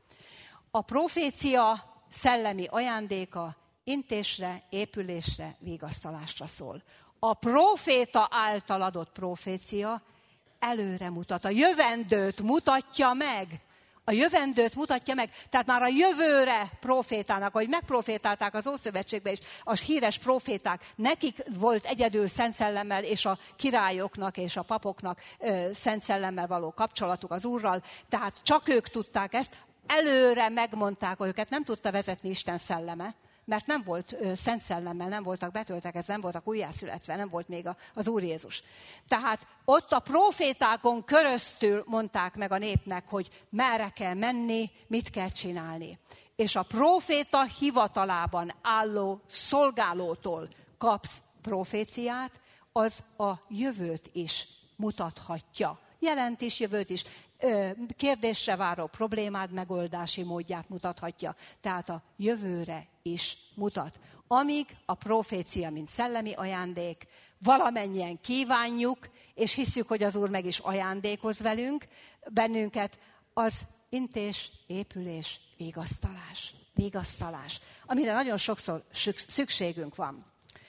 A profécia szellemi ajándéka intésre, épülésre, vigasztalásra szól. A próféta által adott profécia előre mutat, a jövendőt mutatja meg. A jövendőt mutatja meg, tehát már a jövőre profétálnak, ahogy megprofétálták az Ószövetségben is, a híres proféták, nekik volt egyedül Szent Szellemmel, és a királyoknak és a papoknak Szent Szellemmel való kapcsolatuk az Úrral, tehát csak ők tudták ezt, előre megmondták, hogy őket nem tudta vezetni Isten szelleme, mert nem volt Szent Szellemmel, nem voltak betöltekezve, nem voltak újjászületve, nem volt még az Úr Jézus. Tehát ott a profétákon keresztül mondták meg a népnek, hogy merre kell menni, mit kell csinálni. És a proféta hivatalában álló szolgálótól kapsz proféciát, az a jövőt is mutathatja. Jelent is, jövőt is, kérdésre váró problémád megoldási módját mutathatja. Tehát a jövőre is mutat. Amíg a profécia, mint szellemi ajándék, valamennyien kívánjuk, és hiszük, hogy az Úr meg is ajándékoz bennünket, az intés, épülés, vigasztalás, amire nagyon sokszor szükségünk van.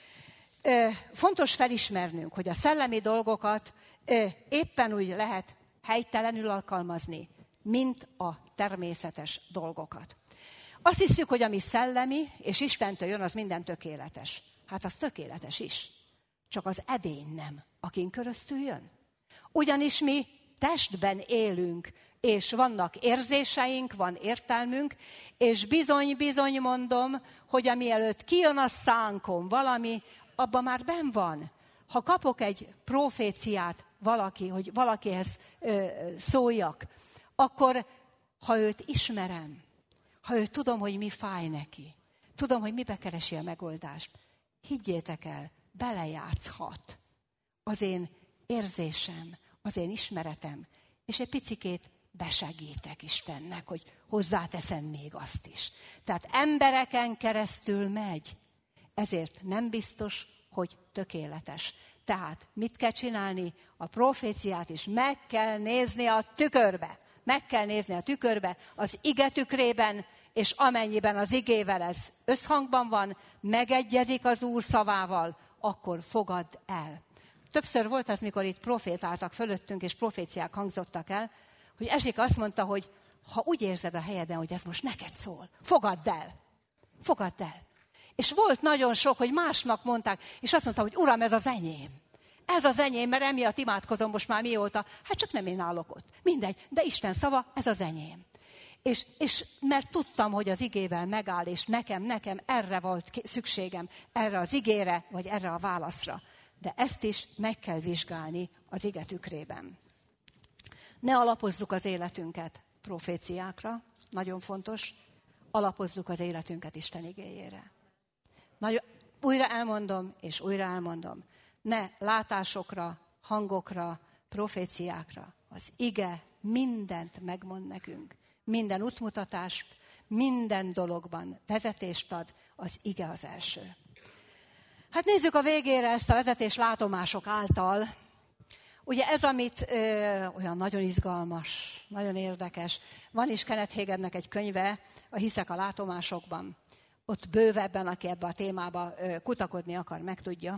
Fontos felismernünk, hogy a szellemi dolgokat éppen úgy lehet helytelenül alkalmazni, mint a természetes dolgokat. Azt hiszük, hogy ami szellemi, és Istentől jön, az minden tökéletes. Hát az tökéletes is. Csak az edény nem, akin keresztül jön. Ugyanis mi testben élünk, és vannak érzéseink, van értelmünk, és bizony mondom, hogy amielőtt kijön a szánkon valami, abban már benn van. Ha kapok egy proféciát hogy valakihez szóljak, akkor ha őt ismerem, ha őt tudom, hogy mi fáj neki, tudom, hogy mibe keresi a megoldást, higgyétek el, belejátszhat az én érzésem, az én ismeretem, és egy picikét besegítek Istennek, hogy hozzáteszem még azt is. Tehát embereken keresztül megy, ezért nem biztos, hogy tökéletes. Tehát mit kell csinálni? A proféciát is meg kell nézni a tükörbe. Meg kell nézni a tükörbe, az ige tükrében, és amennyiben az igével ez összhangban van, megegyezik az Úr szavával, akkor fogadd el. Többször volt az, mikor itt profétáltak fölöttünk, és proféciák hangzottak el, hogy Ezsika azt mondta, hogy ha úgy érzed a helyeden, hogy ez most neked szól, fogadd el. Fogadd el. És volt nagyon sok, hogy másnak mondták, és azt mondta, hogy Uram, ez az enyém. Ez az enyém, mert emiatt imádkozom most már mióta. Hát csak nem én állok ott. Mindegy, de Isten szava, ez az enyém. És mert tudtam, hogy az igével megáll, és nekem erre volt szükségem, erre az igére, vagy erre a válaszra. De ezt is meg kell vizsgálni az ige tükrében. Ne alapozzuk az életünket proféciákra, nagyon fontos, alapozzuk az életünket Isten igéjére. Újra elmondom, és újra elmondom. Ne látásokra, hangokra, proféciákra. Az ige mindent megmond nekünk. Minden útmutatást, minden dologban vezetést ad, az ige az első. Hát nézzük a végére ezt a vezetés látomások által. Ugye ez, amit olyan nagyon izgalmas, nagyon érdekes. Van is Kenneth Haginnek egy könyve, a Hiszek a látomásokban. Ott bővebben, aki ebbe a témába kutakodni akar, megtudja.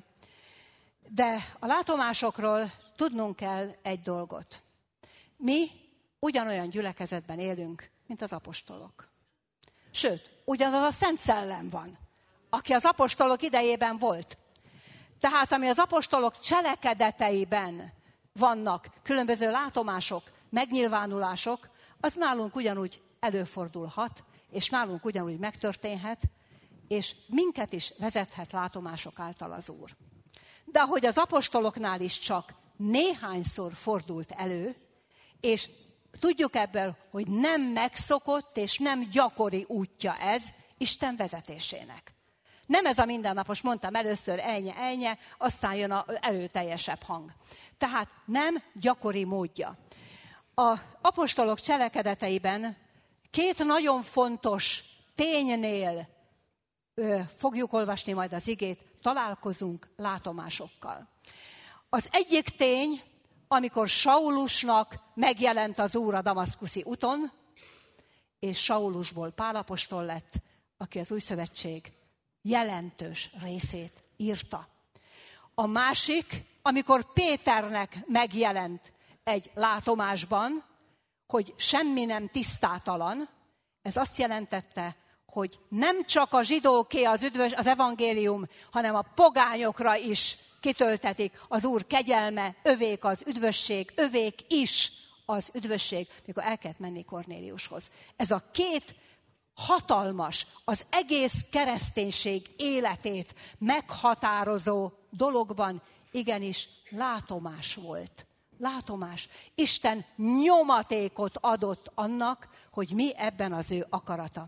De a látomásokról tudnunk kell egy dolgot. Mi ugyanolyan gyülekezetben élünk, mint az apostolok. Sőt, ugyanaz a Szent Szellem van, aki az apostolok idejében volt. Tehát ami az apostolok cselekedeteiben vannak, különböző látomások, megnyilvánulások, az nálunk ugyanúgy előfordulhat, és nálunk ugyanúgy megtörténhet, és minket is vezethet látomások által az Úr. De ahogy az apostoloknál is csak néhányszor fordult elő, és tudjuk ebből, hogy nem megszokott és nem gyakori útja ez Isten vezetésének. Nem ez a mindennapos, mondtam először elnye, aztán jön az erőteljesebb hang. Tehát nem gyakori módja. Az apostolok cselekedeteiben két nagyon fontos ténynél fogjuk olvasni majd az igét, találkozunk látomásokkal. Az egyik tény, amikor Saulusnak megjelent az Úr a damaszkuszi úton, és Saulusból Pál apostol lett, aki az Új Szövetség jelentős részét írta. A másik, amikor Péternek megjelent egy látomásban, hogy semmi nem tisztátalan, ez azt jelentette, hogy nem csak a zsidóké az evangélium, hanem a pogányokra is kitöltetik az Úr kegyelme, övék az üdvösség, övék is az üdvösség, mikor el kellett menni Kornéliushoz. Ez a két hatalmas, az egész kereszténység életét meghatározó dologban igenis látomás volt. Látomás. Isten nyomatékot adott annak, hogy mi ebben az ő akarata.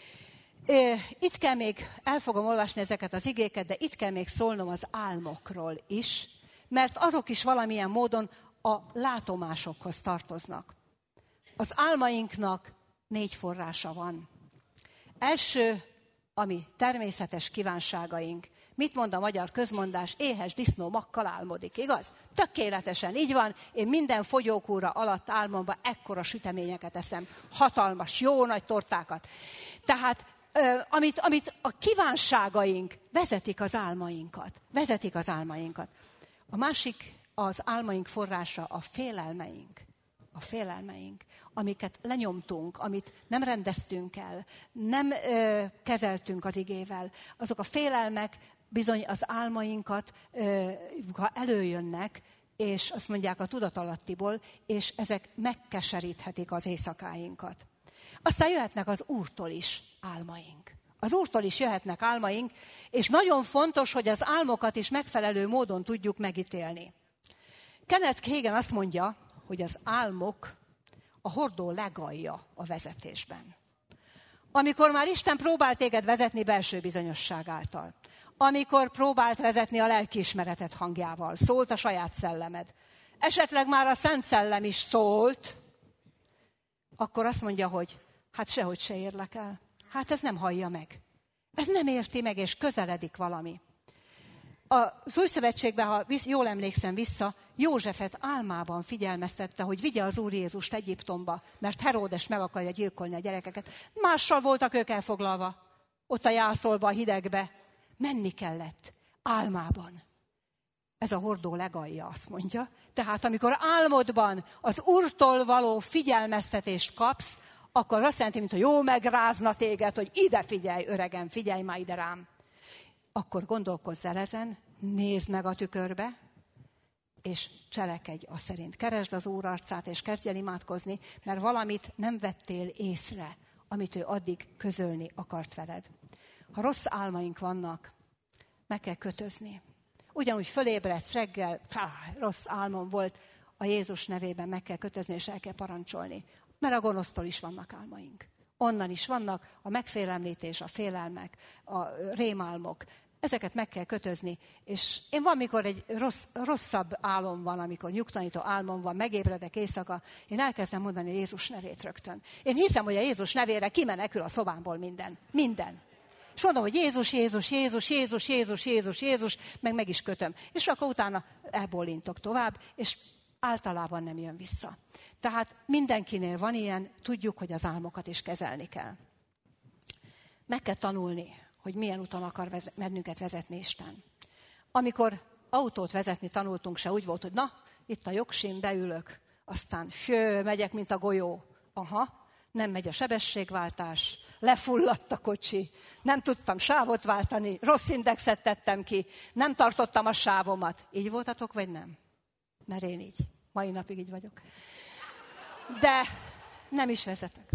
Itt kell még, el fogom olvasni ezeket az igéket, de itt kell még szólnom az álmokról is, mert azok is valamilyen módon a látomásokhoz tartoznak. Az álmainknak 4 forrása van. Első, ami természetes kívánságaink. Mit mond a magyar közmondás? Éhes disznó makkal álmodik, igaz? Tökéletesen így van. Én minden fogyókúra alatt álmomban ekkora süteményeket eszem. Hatalmas, jó nagy tortákat. Tehát amit a kívánságaink vezetik az álmainkat. Vezetik az álmainkat. A másik, az álmaink forrása a félelmeink. A félelmeink, amiket lenyomtunk, amit nem rendeztünk el, nem kezeltünk az igével. Azok a félelmek bizony az álmainkat, ha előjönnek, és azt mondják a tudatalattiból, és ezek megkeseríthetik az éjszakáinkat. Aztán jöhetnek az Úrtól is álmaink. Az Úrtól is jöhetnek álmaink, és nagyon fontos, hogy az álmokat is megfelelő módon tudjuk megítélni. Kenneth Hagin azt mondja, hogy az álmok a hordó legalja a vezetésben. Amikor már Isten próbál téged vezetni belső bizonyosság által, amikor próbált vezetni a lelkiismeretet hangjával, szólt a saját szellemed, esetleg már a Szent Szellem is szólt, akkor azt mondja, hogy hát sehogy se érlek el. Hát ez nem hallja meg. Ez nem érti meg, és közeledik valami. Az Új Szövetségben, ha jól emlékszem vissza, Józsefet álmában figyelmeztette, hogy vigye az Úr Jézust Egyiptomba, mert Heródes meg akarja gyilkolni a gyerekeket. Mással voltak ők elfoglalva, ott a jászolba, a hidegbe. Menni kellett, álmában. Ez a hordó legalja, azt mondja. Tehát amikor álmodban az Úrtól való figyelmeztetést kapsz, akkor azt jelenti, mintha jó megrázna téged, hogy ide figyelj, öregem, figyelj már ide rám. Akkor gondolkozz el ezen, nézd meg a tükörbe, és cselekedj azt szerint. Keresd az Úr arcát, és kezdj el imádkozni, mert valamit nem vettél észre, amit ő addig közölni akart veled. Ha rossz álmaink vannak, meg kell kötözni. Ugyanúgy fölébredsz reggel, rossz álmom volt, a Jézus nevében meg kell kötözni, és el kell parancsolni. Mert a gonosztól is vannak álmaink. Onnan is vannak a megfélemlítés, a félelmek, a rémálmok. Ezeket meg kell kötözni. És én valamikor egy rosszabb álom van, amikor nyugtalanító álmom van, megébredek éjszaka, én elkezdem mondani a Jézus nevét rögtön. Én hiszem, hogy a Jézus nevére kimenekül a szobámból minden. Minden. És mondom, hogy Jézus, Jézus, Jézus, Jézus, Jézus, Jézus, Jézus, meg is kötöm. És akkor utána elbólintok tovább, és általában nem jön vissza. Tehát mindenkinél van ilyen, tudjuk, hogy az álmokat is kezelni kell. Meg kell tanulni, hogy milyen úton akar bennünket vezetni Isten. Amikor autót vezetni tanultunk, se úgy volt, hogy na, itt a jogsim, beülök, aztán megyek, mint a golyó. Aha, nem megy a sebességváltás, lefulladt a kocsi, nem tudtam sávot váltani, rossz indexet tettem ki, nem tartottam a sávomat. Így voltatok, vagy nem? Mert én így. Mai napig így vagyok. De nem is vezetek.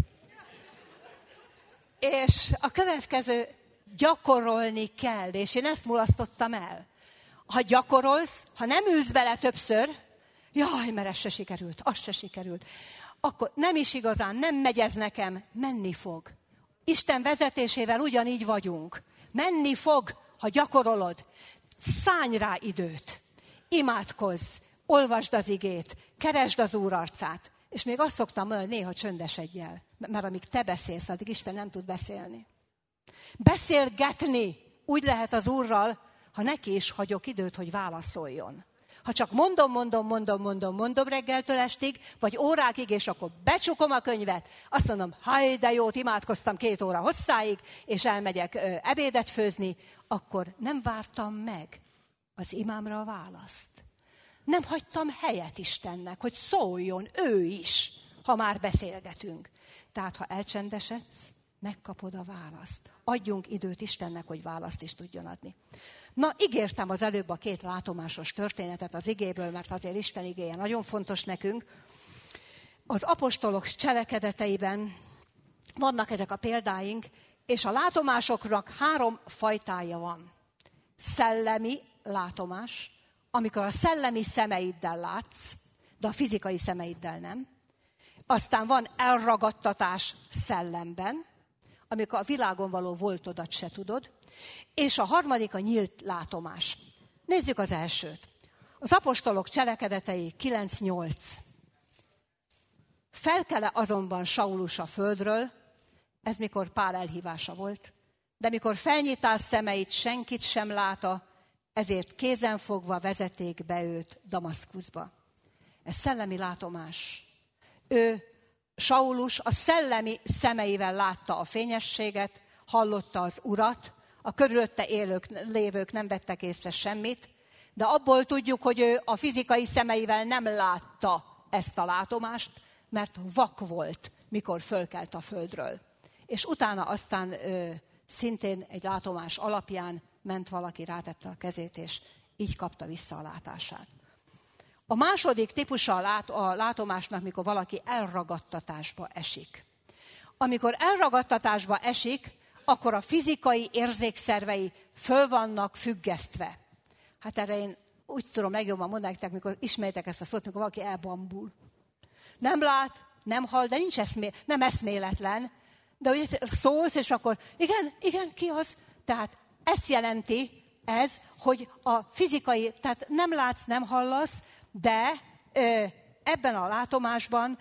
És a következő, gyakorolni kell, és én ezt mulasztottam el. Ha gyakorolsz, ha nem ülsz bele többször, jaj, mert ez se sikerült, az se sikerült, akkor nem is igazán, nem megy ez nekem, menni fog. Isten vezetésével ugyanígy vagyunk. Menni fog, ha gyakorolod. Szállj rá időt. Imádkozz, olvasd az igét, keresd az Úr arcát. És még azt szoktam mondani, hogy néha csöndesedj el, mert amíg te beszélsz, addig Isten nem tud beszélni. Beszélgetni úgy lehet az Úrral, ha neki is hagyok időt, hogy válaszoljon. Ha csak mondom reggeltől estig, vagy órákig, és akkor becsukom a könyvet, azt mondom, haj, de jót, imádkoztam 2 óra hosszáig, és elmegyek ebédet főzni, akkor nem vártam meg az imámra a választ. Nem hagytam helyet Istennek, hogy szóljon ő is, ha már beszélgetünk. Tehát, ha elcsendesedsz, megkapod a választ. Adjunk időt Istennek, hogy választ is tudjon adni. Na, ígértem az előbb a 2 látomásos történetet az igéből, mert azért Isten igéje nagyon fontos nekünk. Az apostolok cselekedeteiben vannak ezek a példáink, és a látomásoknak 3 fajtája van. Szellemi látomás, amikor a szellemi szemeiddel látsz, de a fizikai szemeiddel nem. Aztán van elragadtatás szellemben, amikor a világon való voltodat se tudod. És a harmadik a nyílt látomás. Nézzük az elsőt. Az apostolok cselekedetei 9:8. Felkele azonban Saulus a földről, ez mikor Pál elhívása volt, de mikor felnyitál szemeit, senkit sem láta, ezért kézenfogva vezették be őt Damaszkuszba. Ez szellemi látomás. Saulus a szellemi szemeivel látta a fényességet, hallotta az Urat, a körülötte lévők nem vettek észre semmit, de abból tudjuk, hogy ő a fizikai szemeivel nem látta ezt a látomást, mert vak volt, mikor fölkelt a földről. És utána aztán szintén egy látomás alapján ment valaki, rátette a kezét, és így kapta vissza a látását. A második típusa a látomásnak, mikor valaki elragadtatásba esik. Amikor elragadtatásba esik, akkor a fizikai érzékszervei föl vannak függesztve. Hát erre én úgy tudom legjobban mondani nektek, mikor ismertek ezt a szót, mikor valaki elbambul. Nem lát, nem hall, de nem eszméletlen, de ugye szólsz, és akkor igen, ki az? Tehát ezt jelenti ez, hogy a fizikai, tehát nem látsz, nem hallasz, de ebben a látomásban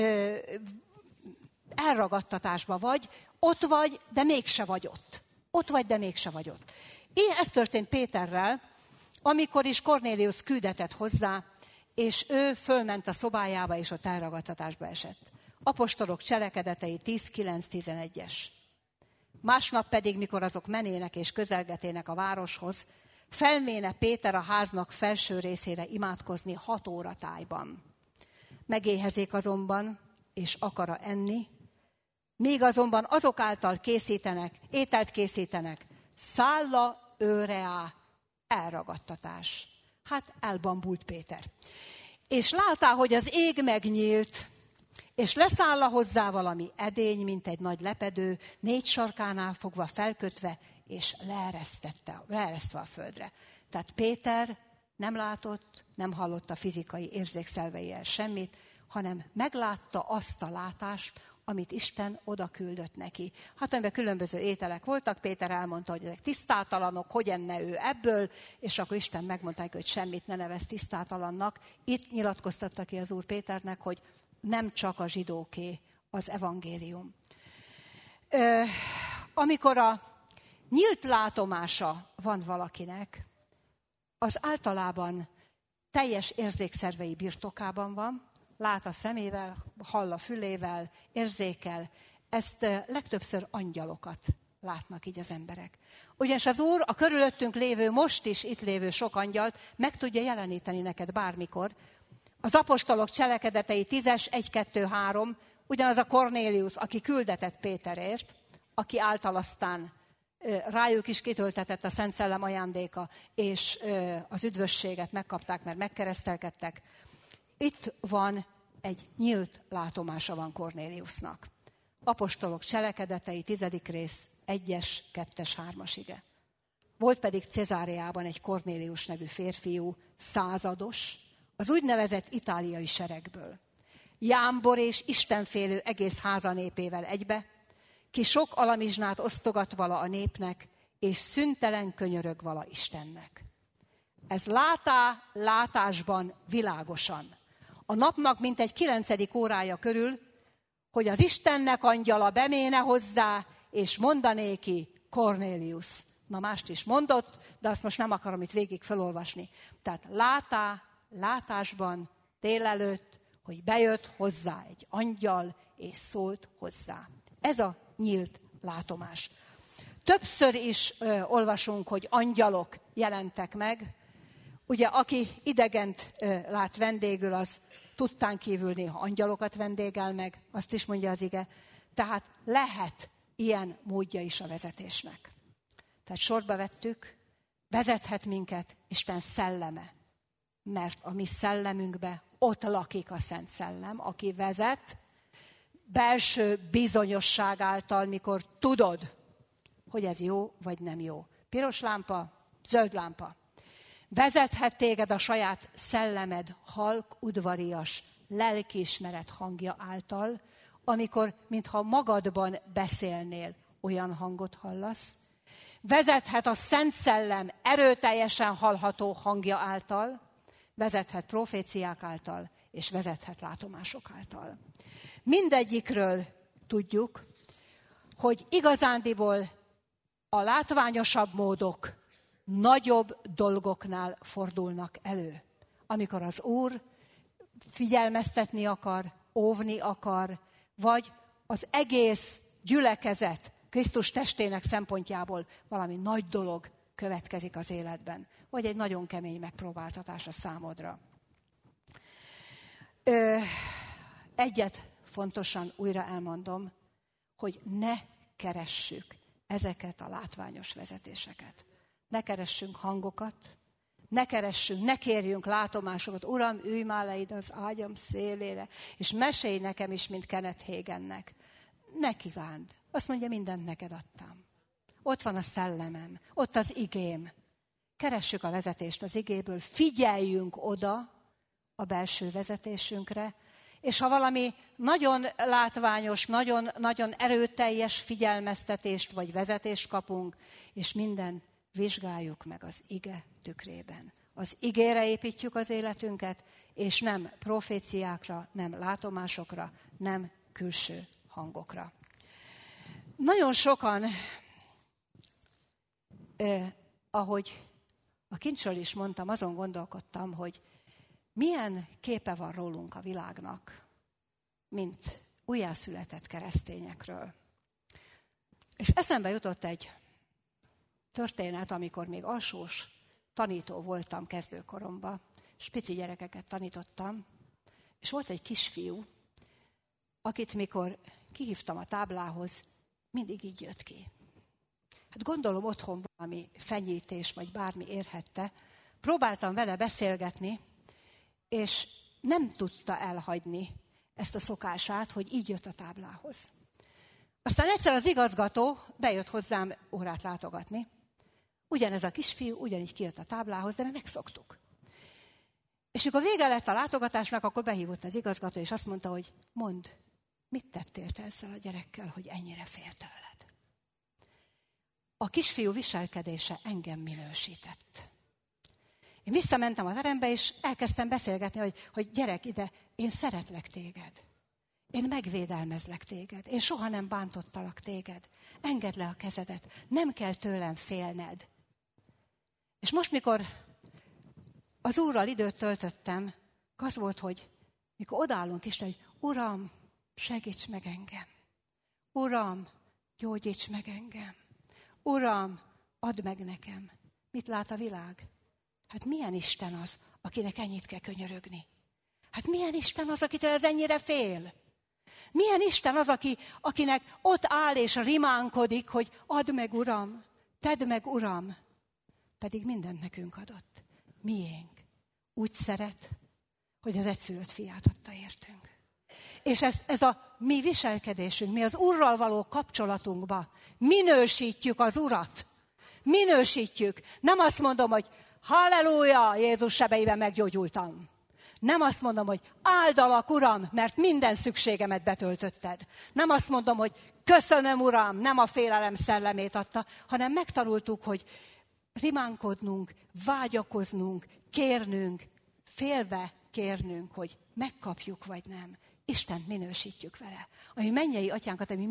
elragadtatásban vagy, ott vagy, de mégse vagy ott. Ott vagy, de mégse vagy ott. Ez történt Péterrel, amikor is Kornéliusz küldetett hozzá, és ő fölment a szobájába, és ott elragadtatásba esett. Apostolok cselekedetei 10:9-11-es. Másnap pedig, mikor azok menének és közelgetének a városhoz, felméne Péter a háznak felső részére imádkozni 6 óra tájban. Megéhezik azonban, és akar enni, míg azonban azok által ételt készítenek, szálla őreá elragadtatás. Hát elbambult Péter. És látá, hogy az ég megnyílt, és leszálla hozzá valami edény, mint egy nagy lepedő, 4 sarkánál fogva felkötve, és leeresztve a földre. Tehát Péter nem látott, nem hallott a fizikai érzékszerveivel semmit, hanem meglátta azt a látást, amit Isten oda küldött neki. Hát amiben különböző ételek voltak, Péter elmondta, hogy ezek tisztátalanok, hogy enne ő ebből, és akkor Isten megmondta neki, hogy semmit ne nevez tisztátalannak. Itt nyilatkoztatta ki az Úr Péternek, hogy nem csak a zsidóké az evangélium. Amikor a nyílt látomása van valakinek, az általában teljes érzékszervei birtokában van, lát a szemével, hall a fülével, érzékel. Ezt legtöbbször angyalokat látnak így az emberek. Ugyanis az Úr a körülöttünk lévő, most is itt lévő sok angyalt meg tudja jeleníteni neked bármikor. Az apostolok cselekedetei 10-es, 1, 2, 3, ugyanaz a Kornélius, aki küldetett Péterért, aki által aztán rájuk is kitöltetett a Szent Szellem ajándéka, és az üdvösséget megkapták, mert megkeresztelkedtek. Itt van egy nyílt látomása van Kornéliusnak. Apostolok cselekedetei 10. rész, 1-es, 2-es, 3-as ige. Volt pedig Cezáreában egy Kornélius nevű férfiú, százados, az úgynevezett itáliai seregből. Jámbor és istenfélő egész háza népével egybe, ki sok alamizsnát osztogat vala a népnek, és szüntelen könyörög vala Istennek. Ez látásban világosan. A napnak mintegy 9. órája körül, hogy az Istennek angyala beméne hozzá, és mondanéki Kornélius. Na mást is mondott, de azt most nem akarom itt végig felolvasni. Tehát látásban délelőtt, hogy bejött hozzá egy angyal, és szólt hozzá. Ez a nyílt látomás. Többször is olvasunk, hogy angyalok jelentek meg. Ugye, aki idegent lát vendégül, az tudtán kívül néha angyalokat vendégel meg, azt is mondja az ige. Tehát lehet ilyen módja is a vezetésnek. Tehát sorba vettük, vezethet minket Isten szelleme, mert a mi szellemünkbe ott lakik a Szent Szellem, aki vezet, belső bizonyosság által, mikor tudod, hogy ez jó vagy nem jó. Piros lámpa, zöld lámpa. Vezethet téged a saját szellemed halk, udvarias, lelkiismeret hangja által, amikor, mintha magadban beszélnél, olyan hangot hallasz. Vezethet a Szent Szellem erőteljesen hallható hangja által, vezethet proféciák által, és vezethet látomások által. Mindegyikről tudjuk, hogy igazándiból a látványosabb módok nagyobb dolgoknál fordulnak elő. Amikor az Úr figyelmeztetni akar, óvni akar, vagy az egész gyülekezet Krisztus testének szempontjából valami nagy dolog következik az életben, vagy egy nagyon kemény megpróbáltatás a számodra. Egyet fontosan újra elmondom, hogy ne keressük ezeket a látványos vezetéseket. Ne keressünk hangokat, ne kérjünk látomásokat. Uram, ülj már le ide az ágyam szélére, és mesélj nekem is, mint Kenneth Hagennek. Ne kívánd. Azt mondja, mindent neked adtam. Ott van a szellemem, ott az igém. Keressük a vezetést az igéből, figyeljünk oda a belső vezetésünkre, és ha valami nagyon látványos, nagyon, nagyon erőteljes figyelmeztetést vagy vezetést kapunk, és mindent vizsgáljuk meg az ige tükrében. Az igére építjük az életünket, és nem proféciákra, nem látomásokra, nem külső hangokra. Nagyon sokan, ahogy a kincsről is mondtam, azon gondolkodtam, hogy milyen képe van rólunk a világnak, mint újjászületett keresztényekről. És eszembe jutott egy történet, amikor még alsós tanító voltam kezdőkoromban, és pici gyerekeket tanítottam, és volt egy kisfiú, akit mikor kihívtam a táblához, mindig így jött ki. Hát gondolom otthon valami fenyítés, vagy bármi érhette. Próbáltam vele beszélgetni, és nem tudta elhagyni ezt a szokását, hogy így jött a táblához. Aztán egyszer az igazgató bejött hozzám órát látogatni. Ugyanez a kisfiú, ugyanígy kijött a táblához, de mi megszoktuk. És amikor vége lett a látogatásnak, akkor behívott az igazgató, és azt mondta, hogy mondd, mit tettél te ezzel a gyerekkel, hogy ennyire fél tőled? A kisfiú viselkedése engem minősített. Én visszamentem a terembe, és elkezdtem beszélgetni, hogy gyerek ide, én szeretlek téged. Én megvédelmezlek téged. Én soha nem bántottalak téged. Engedd le a kezedet. Nem kell tőlem félned. És most, mikor az Úrral időt töltöttem, az volt, hogy mikor odállunk Isten, hogy Uram, segíts meg engem. Uram, gyógyíts meg engem. Uram, add meg nekem. Mit lát a világ? Hát milyen Isten az, akinek ennyit kell könyörögni? Hát milyen Isten az, akitől ez ennyire fél? Milyen Isten az, akinek ott áll és rimánkodik, hogy add meg, Uram, tedd meg, Uram. Pedig mindent nekünk adott. Miénk. Úgy szeret, hogy az egyszülött fiát adta értünk. És ez a mi viselkedésünk, mi az Urral való kapcsolatunkba minősítjük az Urat. Minősítjük. Nem azt mondom, hogy halleluja, Jézus sebeiben meggyógyultam. Nem azt mondom, hogy áldalak, Uram, mert minden szükségemet betöltötted. Nem azt mondom, hogy köszönöm, Uram, nem a félelem szellemét adta, hanem megtanultuk, hogy rimánkodnunk, vágyakoznunk, kérnünk, félve kérnünk, hogy megkapjuk vagy nem. Istent minősítjük vele. Ami mennyei atyánkat, ami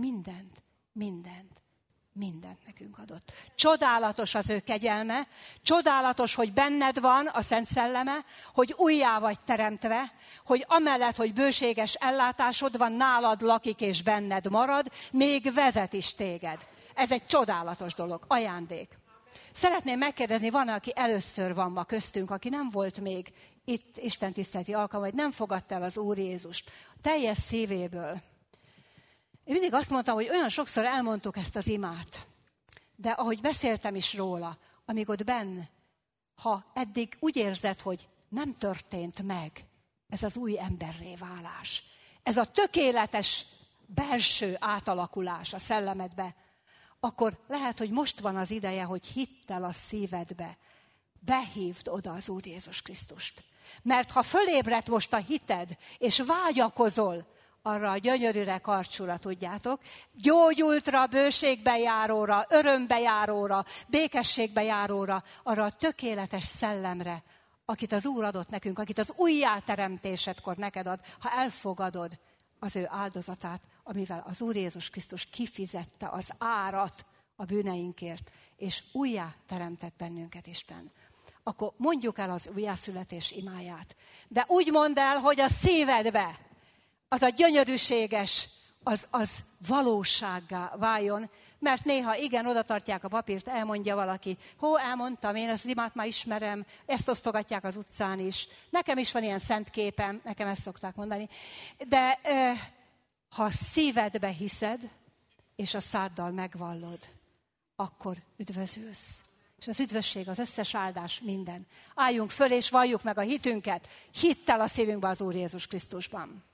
mindent nekünk adott. Csodálatos az ő kegyelme, csodálatos, hogy benned van a Szent Szelleme, hogy újjá vagy teremtve, hogy amellett, hogy bőséges ellátásod van, nálad lakik és benned marad, még vezet is téged. Ez egy csodálatos dolog, ajándék. Szeretném megkérdezni, van, aki először van ma köztünk, aki nem volt még itt istentiszteleti alkalom, vagy nem fogadta el az Úr Jézust teljes szívéből. Én mindig azt mondtam, hogy olyan sokszor elmondtuk ezt az imát, de ahogy beszéltem is róla, amíg ott benn, ha eddig úgy érzed, hogy nem történt meg ez az új emberré válás, ez a tökéletes belső átalakulás a szellemedbe, akkor lehet, hogy most van az ideje, hogy hittel a szívedbe behívd oda az Úr Jézus Krisztust. Mert ha fölébredt most a hited, és vágyakozol arra a gyönyörűre, karcsúra, tudjátok, gyógyultra, bőségbe járóra, örömbe járóra, békességbe járóra, arra a tökéletes szellemre, akit az Úr adott nekünk, akit az újjáteremtésedkor neked ad, ha elfogadod az ő áldozatát, amivel az Úr Jézus Krisztus kifizette az árat a bűneinkért, és újjáteremtett bennünket Isten. Akkor mondjuk el az újjászületés imáját. De úgy mondd el, hogy a szívedbe az a gyönyörűséges, az valósággá váljon, mert néha igen, oda tartják a papírt, elmondja valaki, elmondtam, én ezt az imát már ismerem, ezt osztogatják az utcán is. Nekem is van ilyen szent képem, nekem ezt szokták mondani. De ha a szívedbe hiszed, és a száddal megvallod, akkor üdvözülsz. És az üdvösség, az összes áldás, minden. Álljunk föl, és valljuk meg a hitünket, hittel a szívünkbe az Úr Jézus Krisztusban.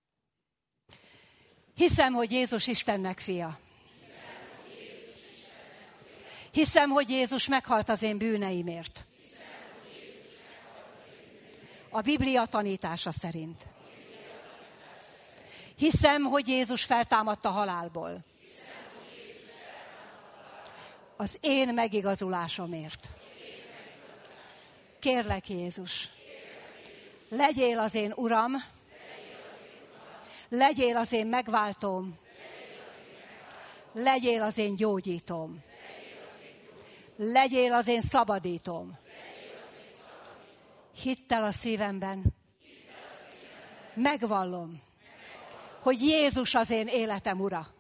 Hiszem, hogy Jézus Istennek fia. Hiszem, hogy Jézus meghalt az én bűneimért. A Biblia tanítása szerint. Hiszem, hogy Jézus feltámadt a halálból. Az én megigazulásomért. Kérlek, Jézus, legyél az én Uram, legyél az én megváltóm, legyél az én gyógyítóm, legyél az én szabadítóm. Hittel a szívemben megvallom, hogy Jézus az én életem ura.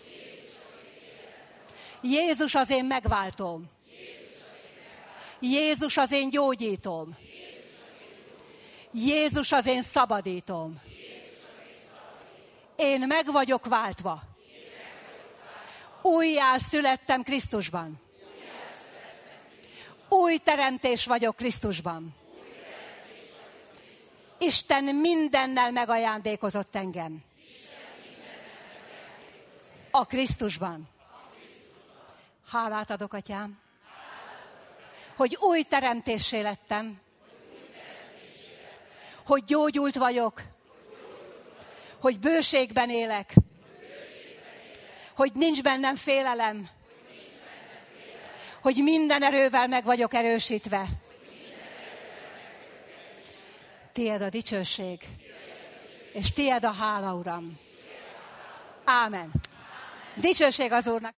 Jézus az én megváltóm. Jézus az én gyógyítóm. Jézus az én szabadítóm. Én meg vagyok váltva. Újjá születtem Krisztusban. Új teremtés vagyok Krisztusban. Isten mindennel megajándékozott engem. A Krisztusban. Hálát adok, Atyám, hogy új teremtéssé lettem, hogy gyógyult vagyok, hogy bőségben élek, hogy nincs bennem félelem, hogy minden erővel meg vagyok erősítve. Tied a dicsőség, és tied a hála, Uram. Ámen. Dicsőség az Úrnak.